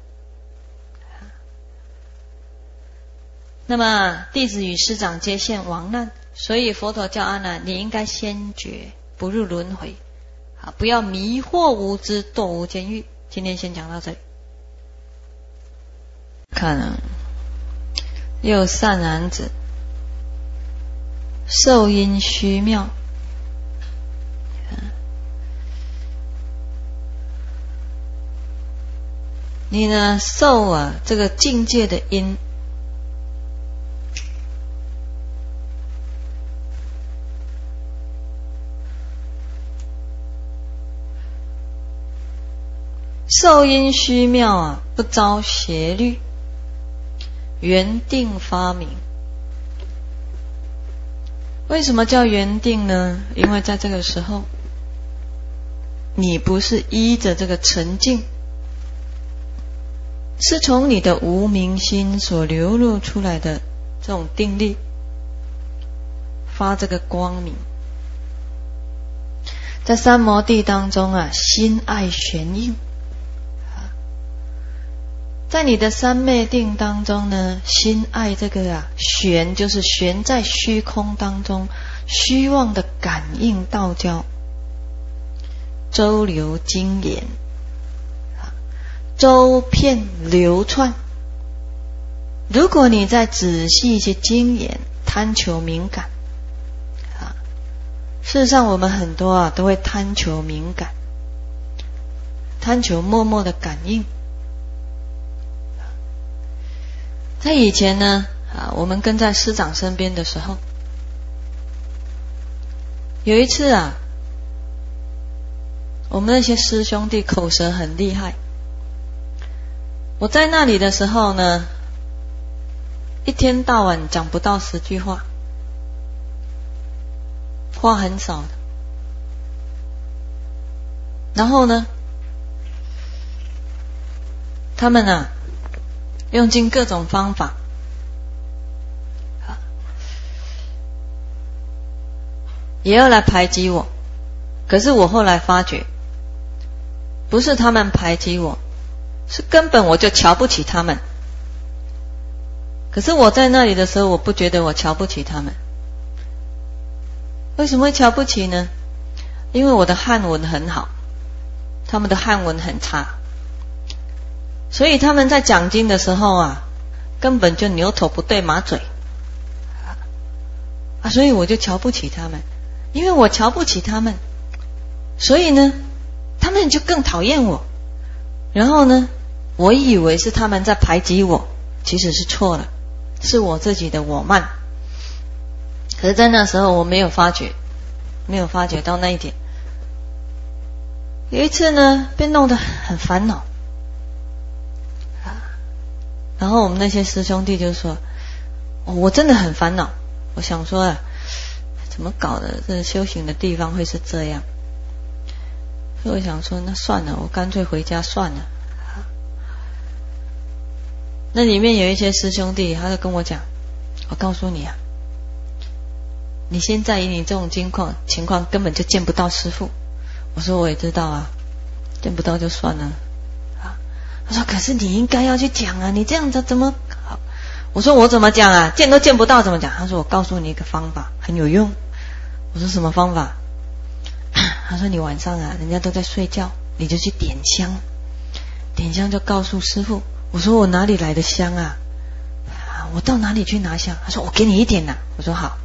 那么弟子与师长皆陷亡难，所以佛陀叫阿难，你应该先觉，不入轮回。不要迷惑无知，堕无间狱。今天先讲到这里。看啊，又善男子，受因虚妙，你呢受啊这个境界的因，受因虚妙啊，不遭邪律，圆定发明。为什么叫圆定呢？因为在这个时候，你不是依着这个沉静，是从你的无明心所流露出来的这种定力，发这个光明。在三摩地当中啊，心爱玄应。在你的三昧定当中呢，心爱这个啊悬，就是悬在虚空当中，虚妄的感应道交，周流经言，周遍流窜。如果你再仔细去经研，贪求敏感啊，事实上我们很多啊都会贪求敏感，贪求默默的感应。在以前呢啊，我们跟在师长身边的时候，有一次啊，我们那些师兄弟口舌很厉害。我在那里的时候呢，一天到晚讲不到十句话，话很少的。 然后呢，他们啊，用尽各种方法，也要来排挤我。可是我后来发觉，不是他们排挤我，是根本我就瞧不起他们。可是我在那里的时候，我不觉得我瞧不起他们。为什么会瞧不起呢？因为我的汉文很好，他们的汉文很差，所以他们在讲经的时候啊，根本就牛头不对马嘴啊，所以我就瞧不起他们。因为我瞧不起他们，所以呢，他们就更讨厌我。然后呢，我以为是他们在排挤我，其实是错了，是我自己的我慢。可是在那时候我没有发觉，没有发觉到那一点。有一次呢，被弄得很烦恼啊，然后我们那些师兄弟就说：“哦，我真的很烦恼。”我想说啊，怎么搞的？这修行的地方会是这样？所以我想说，那算了，我干脆回家算了。那里面有一些师兄弟，他就跟我讲：“我告诉你啊，你现在以你这种情况情况，根本就见不到师父。”我说我也知道啊，见不到就算了啊。他说：“可是你应该要去讲啊，你这样子怎么好？”我说：“我怎么讲啊？见都见不到怎么讲？”他说：“我告诉你一个方法，很有用。”我说：“什么方法？”他说：“你晚上啊，人家都在睡觉，你就去点香，点香就告诉师父。”我说：“我哪里来的香啊？我到哪里去拿香？”他说：“我给你一点呐、啊。”我说：“好。”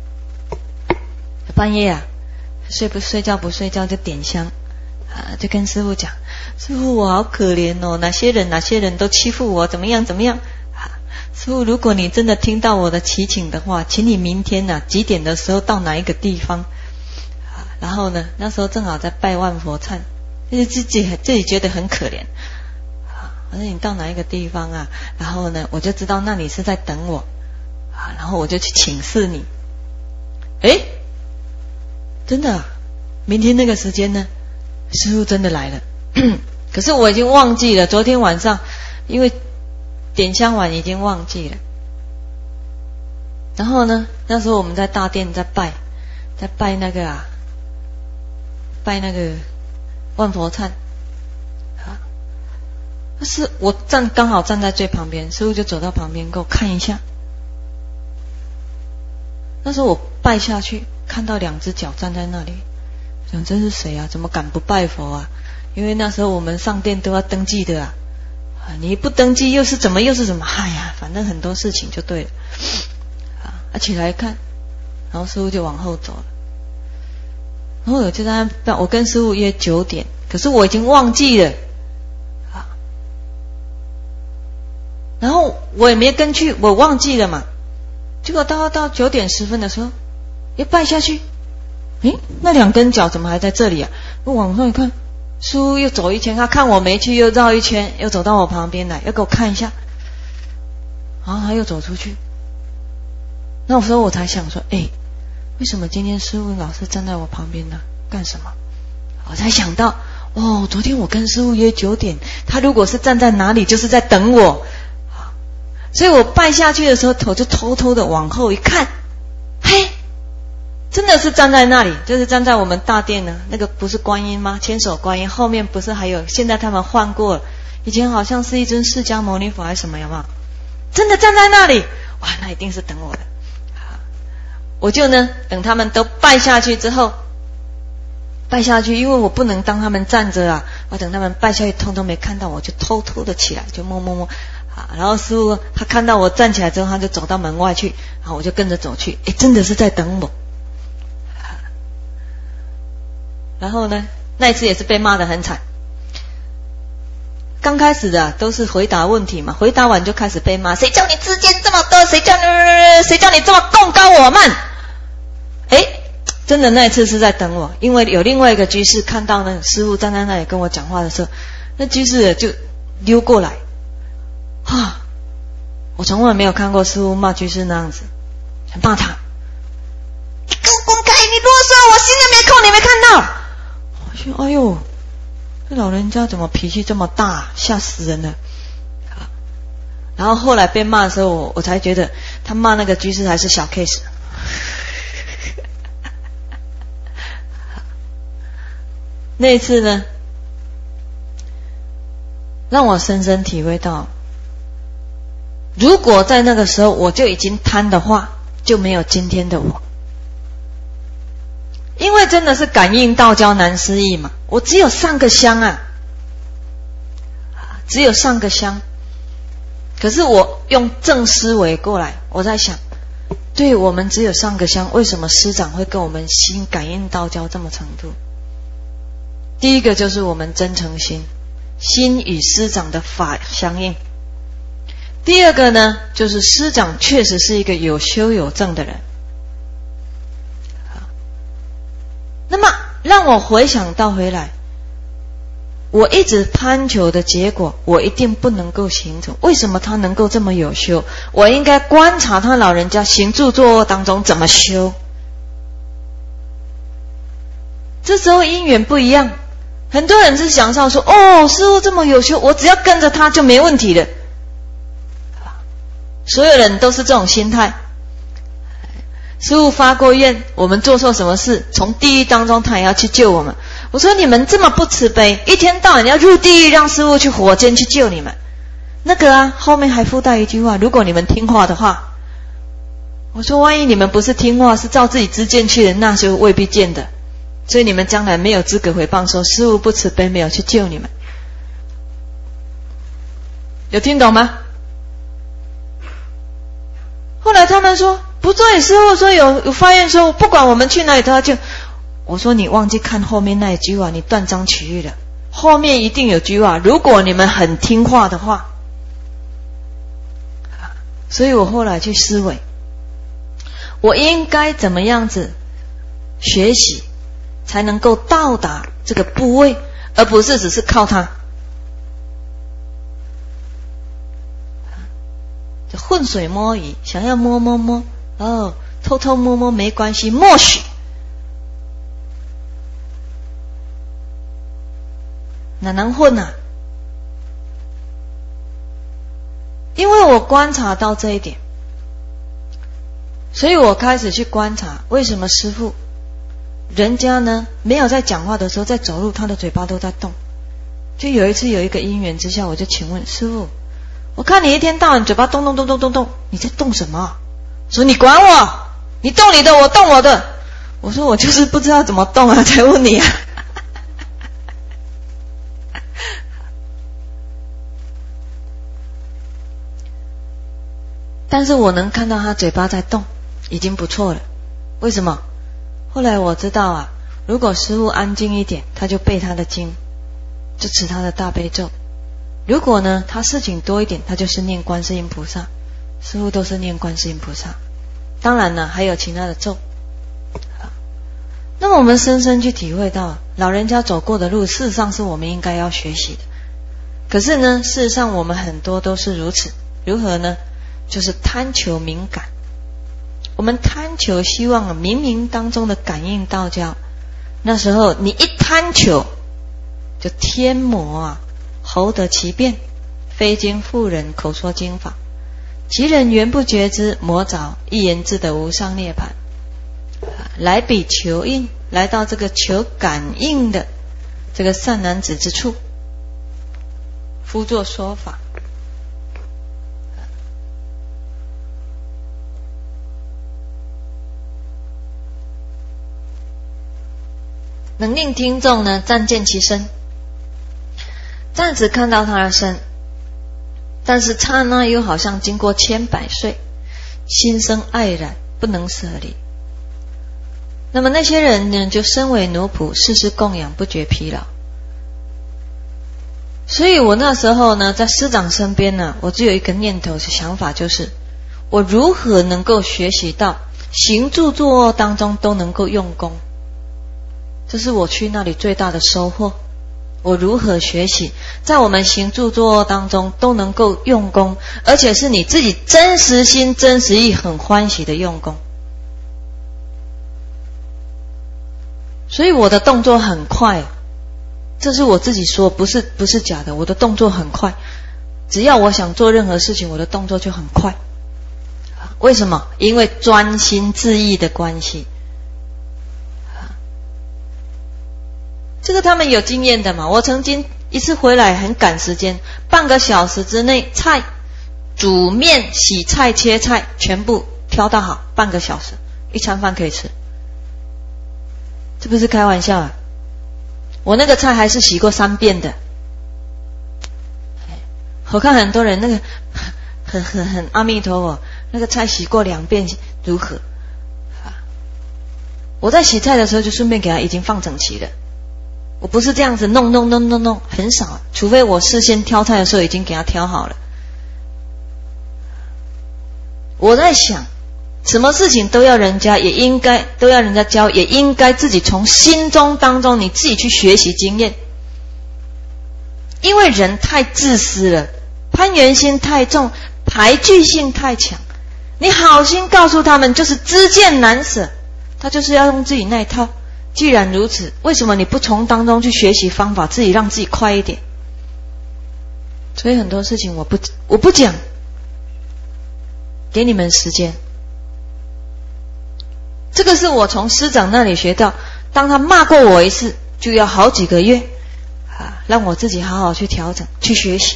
半夜啊，睡不睡觉不睡觉就点香啊，就跟师父讲：“师父，我好可怜哦，哪些人哪些人都欺负我，怎么样怎么样啊？师父，如果你真的听到我的祈请的话，请你明天啊几点的时候到哪一个地方啊？”然后呢，那时候正好在拜万佛忏，就是自己自己觉得很可怜啊。反正你到哪一个地方啊，然后呢，我就知道那里是在等我啊，然后我就去请示你。诶，真的啊，明天那个时间呢，师父真的来了。可是我已经忘记了，昨天晚上因为点香完已经忘记了。然后呢，那时候我们在大殿在拜，在拜那个啊，拜那个万佛忏啊。是我站刚好站在最旁边，师父就走到旁边给我看一下。那时候我拜下去，看到两只脚站在那里，想这是谁啊？怎么敢不拜佛啊？因为那时候我们上殿都要登记的啊，啊你不登记又是怎么又是怎么？哎呀，反正很多事情就对了啊。起来看，然后师父就往后走了。然后我就在那，我跟师父约九点，可是我已经忘记了啊。然后我也没跟去，我忘记了嘛。结果到到九点十分的时候，一拜下去，诶，那两根脚怎么还在这里啊？我往上一看，师父又走一圈，他看我没去，又绕一圈，又走到我旁边来，要给我看一下，然后他又走出去。那时候我才想说，诶，为什么今天师父老是站在我旁边呢？干什么？我才想到，哦，昨天我跟师父约九点，他如果是站在哪里，就是在等我。所以我拜下去的时候，头就偷偷的往后一看，嘿，真的是站在那里，就是站在我们大殿呢，那个不是观音吗？千手观音后面不是还有，现在他们换过了，以前好像是一尊释迦牟尼佛还是什么，有没有？真的站在那里，哇，那一定是等我的。我就呢，等他们都拜下去之后，拜下去，因为我不能当他们站着啊，我等他们拜下去，通通没看到我，就偷偷的起来，就摸摸摸。啊，然后师父他看到我站起来之后，他就走到门外去，然后我就跟着走去，诶，真的是在等我。然后呢，那一次也是被骂得很惨。刚开始的、啊、都是回答问题嘛，回答完就开始被骂，谁叫你知见这么多，谁叫你谁叫你这么贡高我慢？诶，真的那一次是在等我，因为有另外一个居士看到那个师父站在那里跟我讲话的时候，那居士就溜过来。啊！我从来没有看过师父骂居士那样子，骂他，你给我滚开！你啰嗦，我现在没空，你没看到？我说，哎呦， 这老人家怎么脾气这么大，吓死人了。然后后来被骂的时候，我我才觉得他骂那个居士还是小 case。那一次呢，让我深深体会到，如果在那个时候我就已经贪的话，就没有今天的我。因为真的是感应道交难思议嘛，我只有上个香啊，只有上个香。可是我用正思维过来，我在想，对，我们只有上个香，为什么师长会跟我们心感应道交这么程度？第一个就是我们真诚心，心与师长的法相应。第二个呢，就是师长确实是一个有修有证的人。那么让我回想到回来，我一直攀求的结果，我一定不能够形成。为什么他能够这么有修？我应该观察他老人家行住坐卧当中怎么修。这时候因缘不一样，很多人是想象说，哦，师父这么有修，我只要跟着他就没问题了。所有人都是这种心态。师父发过愿，我们做错什么事，从地狱当中他也要去救我们。我说你们这么不慈悲，一天到晚要入地狱，让师父去火箭去救你们。那个啊，后面还附带一句话，如果你们听话的话。我说万一你们不是听话，是照自己知见去的，那就未必见的。所以你们将来没有资格回谤说师父不慈悲，没有去救你们。有听懂吗？后来他们说不对，师父说有有发愿说不管我们去哪里都要救。我说你忘记看后面那一句话，你断章取义了。后面一定有句话，如果你们很听话的话。所以我后来去思维，我应该怎么样子学习才能够到达这个部位，而不是只是靠它浑水摸鱼，想要摸摸摸，哦，偷偷摸摸没关系，默许。哪能混啊？因为我观察到这一点，所以我开始去观察，为什么师父人家呢没有在讲话的时候，在走路他的嘴巴都在动。就有一次有一个因缘之下，我就请问师父，我看你一天到晚嘴巴动动动动动动，你在动什么？说你管我，你动你的，我动我的。我说我就是不知道怎么动啊，才问你啊。但是我能看到他嘴巴在动，已经不错了。为什么？后来我知道啊，如果师父安静一点，他就背他的经，就持他的大悲咒。如果呢他事情多一点，他就是念观世音菩萨。师父都是念观世音菩萨，当然呢还有其他的咒。那么我们深深去体会到，老人家走过的路，事实上是我们应该要学习的。可是呢，事实上我们很多都是如此。如何呢？就是贪求敏感。我们贪求希望冥冥当中的感应道交，那时候你一贪求，就天魔啊猴得其变，非经妇人口说经法，其人原不觉知，魔着一言自得无上涅槃。来比求应，来到这个求感应的这个善男子之处，夫作说法。能令听众呢暂见其身，暂时看到他的身，但是刹那又好像经过千百岁，心生爱染，不能舍离。那么那些人呢，就身为奴仆，事事供养，不觉疲劳。所以我那时候呢，在师长身边呢，我只有一个念头是想法，就是我如何能够学习到行住坐卧当中都能够用功。这是我去那里最大的收获。我如何学习在我们行住坐卧当中都能够用功，而且是你自己真实心真实意很欢喜的用功。所以我的动作很快， 这是我自己说，不是不是假的。我的动作很快，只要我想做任何事情，我的动作就很快。为什么？因为专心致意的关系。这个他们有经验的嘛？我曾经一次回来很赶时间，半个小时之内菜煮面、洗菜、切菜全部挑到好，半个小时一餐饭可以吃。这不是开玩笑啊！我那个菜还是洗过三遍的。我看很多人那个很很很阿弥陀佛，那个菜洗过两遍如何？我在洗菜的时候就顺便给它已经放整齐了。我不是这样子弄弄弄弄弄，很少，除非我事先挑菜的时候已经给它挑好了。我在想，什么事情都要人家，也应该都要人家教，也应该自己从心中当中你自己去学习经验。因为人太自私了，攀缘心太重，排拒性太强。你好心告诉他们，就是知见难舍，他就是要用自己那一套。既然如此，为什么你不从当中去学习方法，自己让自己快一点？所以很多事情我不我不讲，给你们时间。这个是我从师长那里学到，当他骂过我一次，就要好几个月啊，让我自己好好去调整，去学习。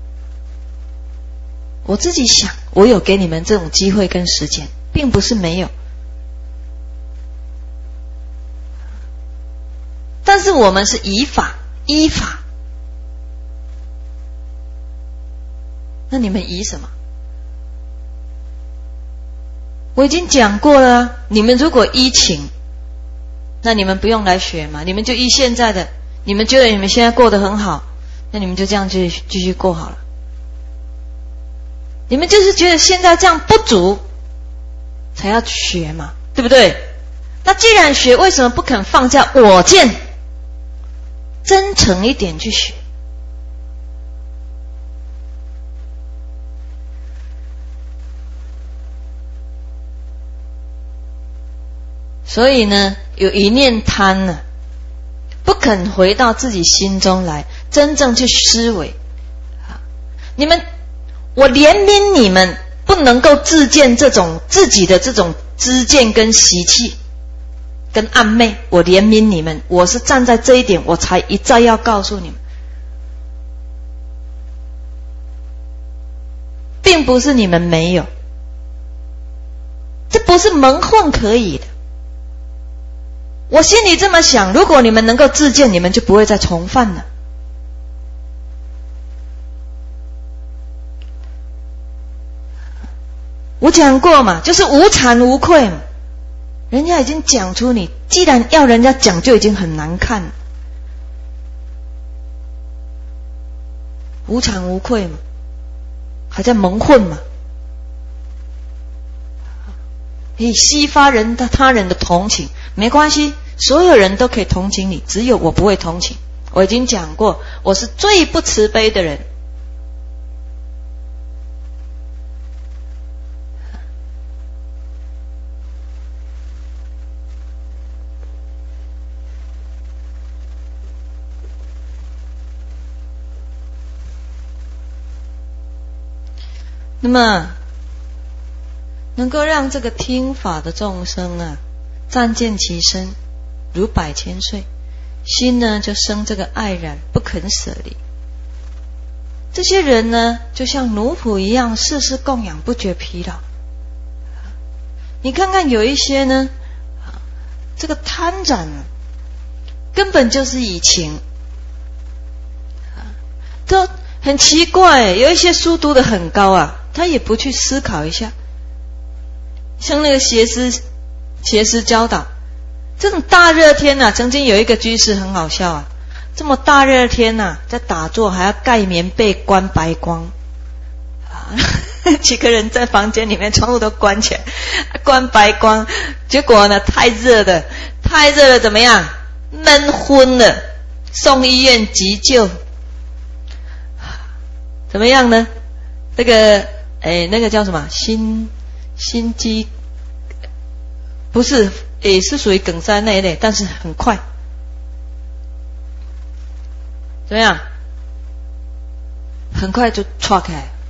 我自己想，我有给你们这种机会跟时间，并不是没有。但是我们是依法依法，那你们依什么？我已经讲过了啊，你们如果依情，那你们不用来学嘛，你们就依现在的，你们觉得你们现在过得很好，那你们就这样继续继续过好了。你们就是觉得现在这样不足，才要学嘛，对不对？那既然学，为什么不肯放下我见？真诚一点去学。所以呢，有一念贪呢，不肯回到自己心中来，真正去思维。你们，我怜悯你们，不能够自见这种自己的这种知见跟习气。跟暗昧，我怜悯你们，我是站在这一点，我才一再要告诉你们，并不是你们没有，这不是蒙混可以的。我心里这么想，如果你们能够自见，你们就不会再重犯了。我讲过嘛，就是无惭无愧嘛。人家已经讲出你，既然要人家讲，就已经很难看了。无惭无愧嘛，还在蒙混嘛。你激发人的他人的同情，没关系，所有人都可以同情你，只有我不会同情。我已经讲过，我是最不慈悲的人。那么能够让这个听法的众生啊，暂见其身如百千岁，心呢就生这个爱染，不肯舍离。这些人呢，就像奴仆一样，事事供养，不觉疲劳。你看看有一些呢，这个贪染根本就是以情，都很奇怪，有一些书读得很高啊，他也不去思考一下。像那个邪师邪师教导，这种大热天啊，曾经有一个居士很好笑啊，这么大热天啊，在打坐还要盖棉被关白光啊，几个人在房间里面窗户都关起来，关白光，结果呢太热了，太热了怎么样？闷昏了，送医院急救。怎么样呢？这个诶，那个叫什么？心心肌不是，也是属于梗塞那一类，但是很快。 怎么样？很快就岔开。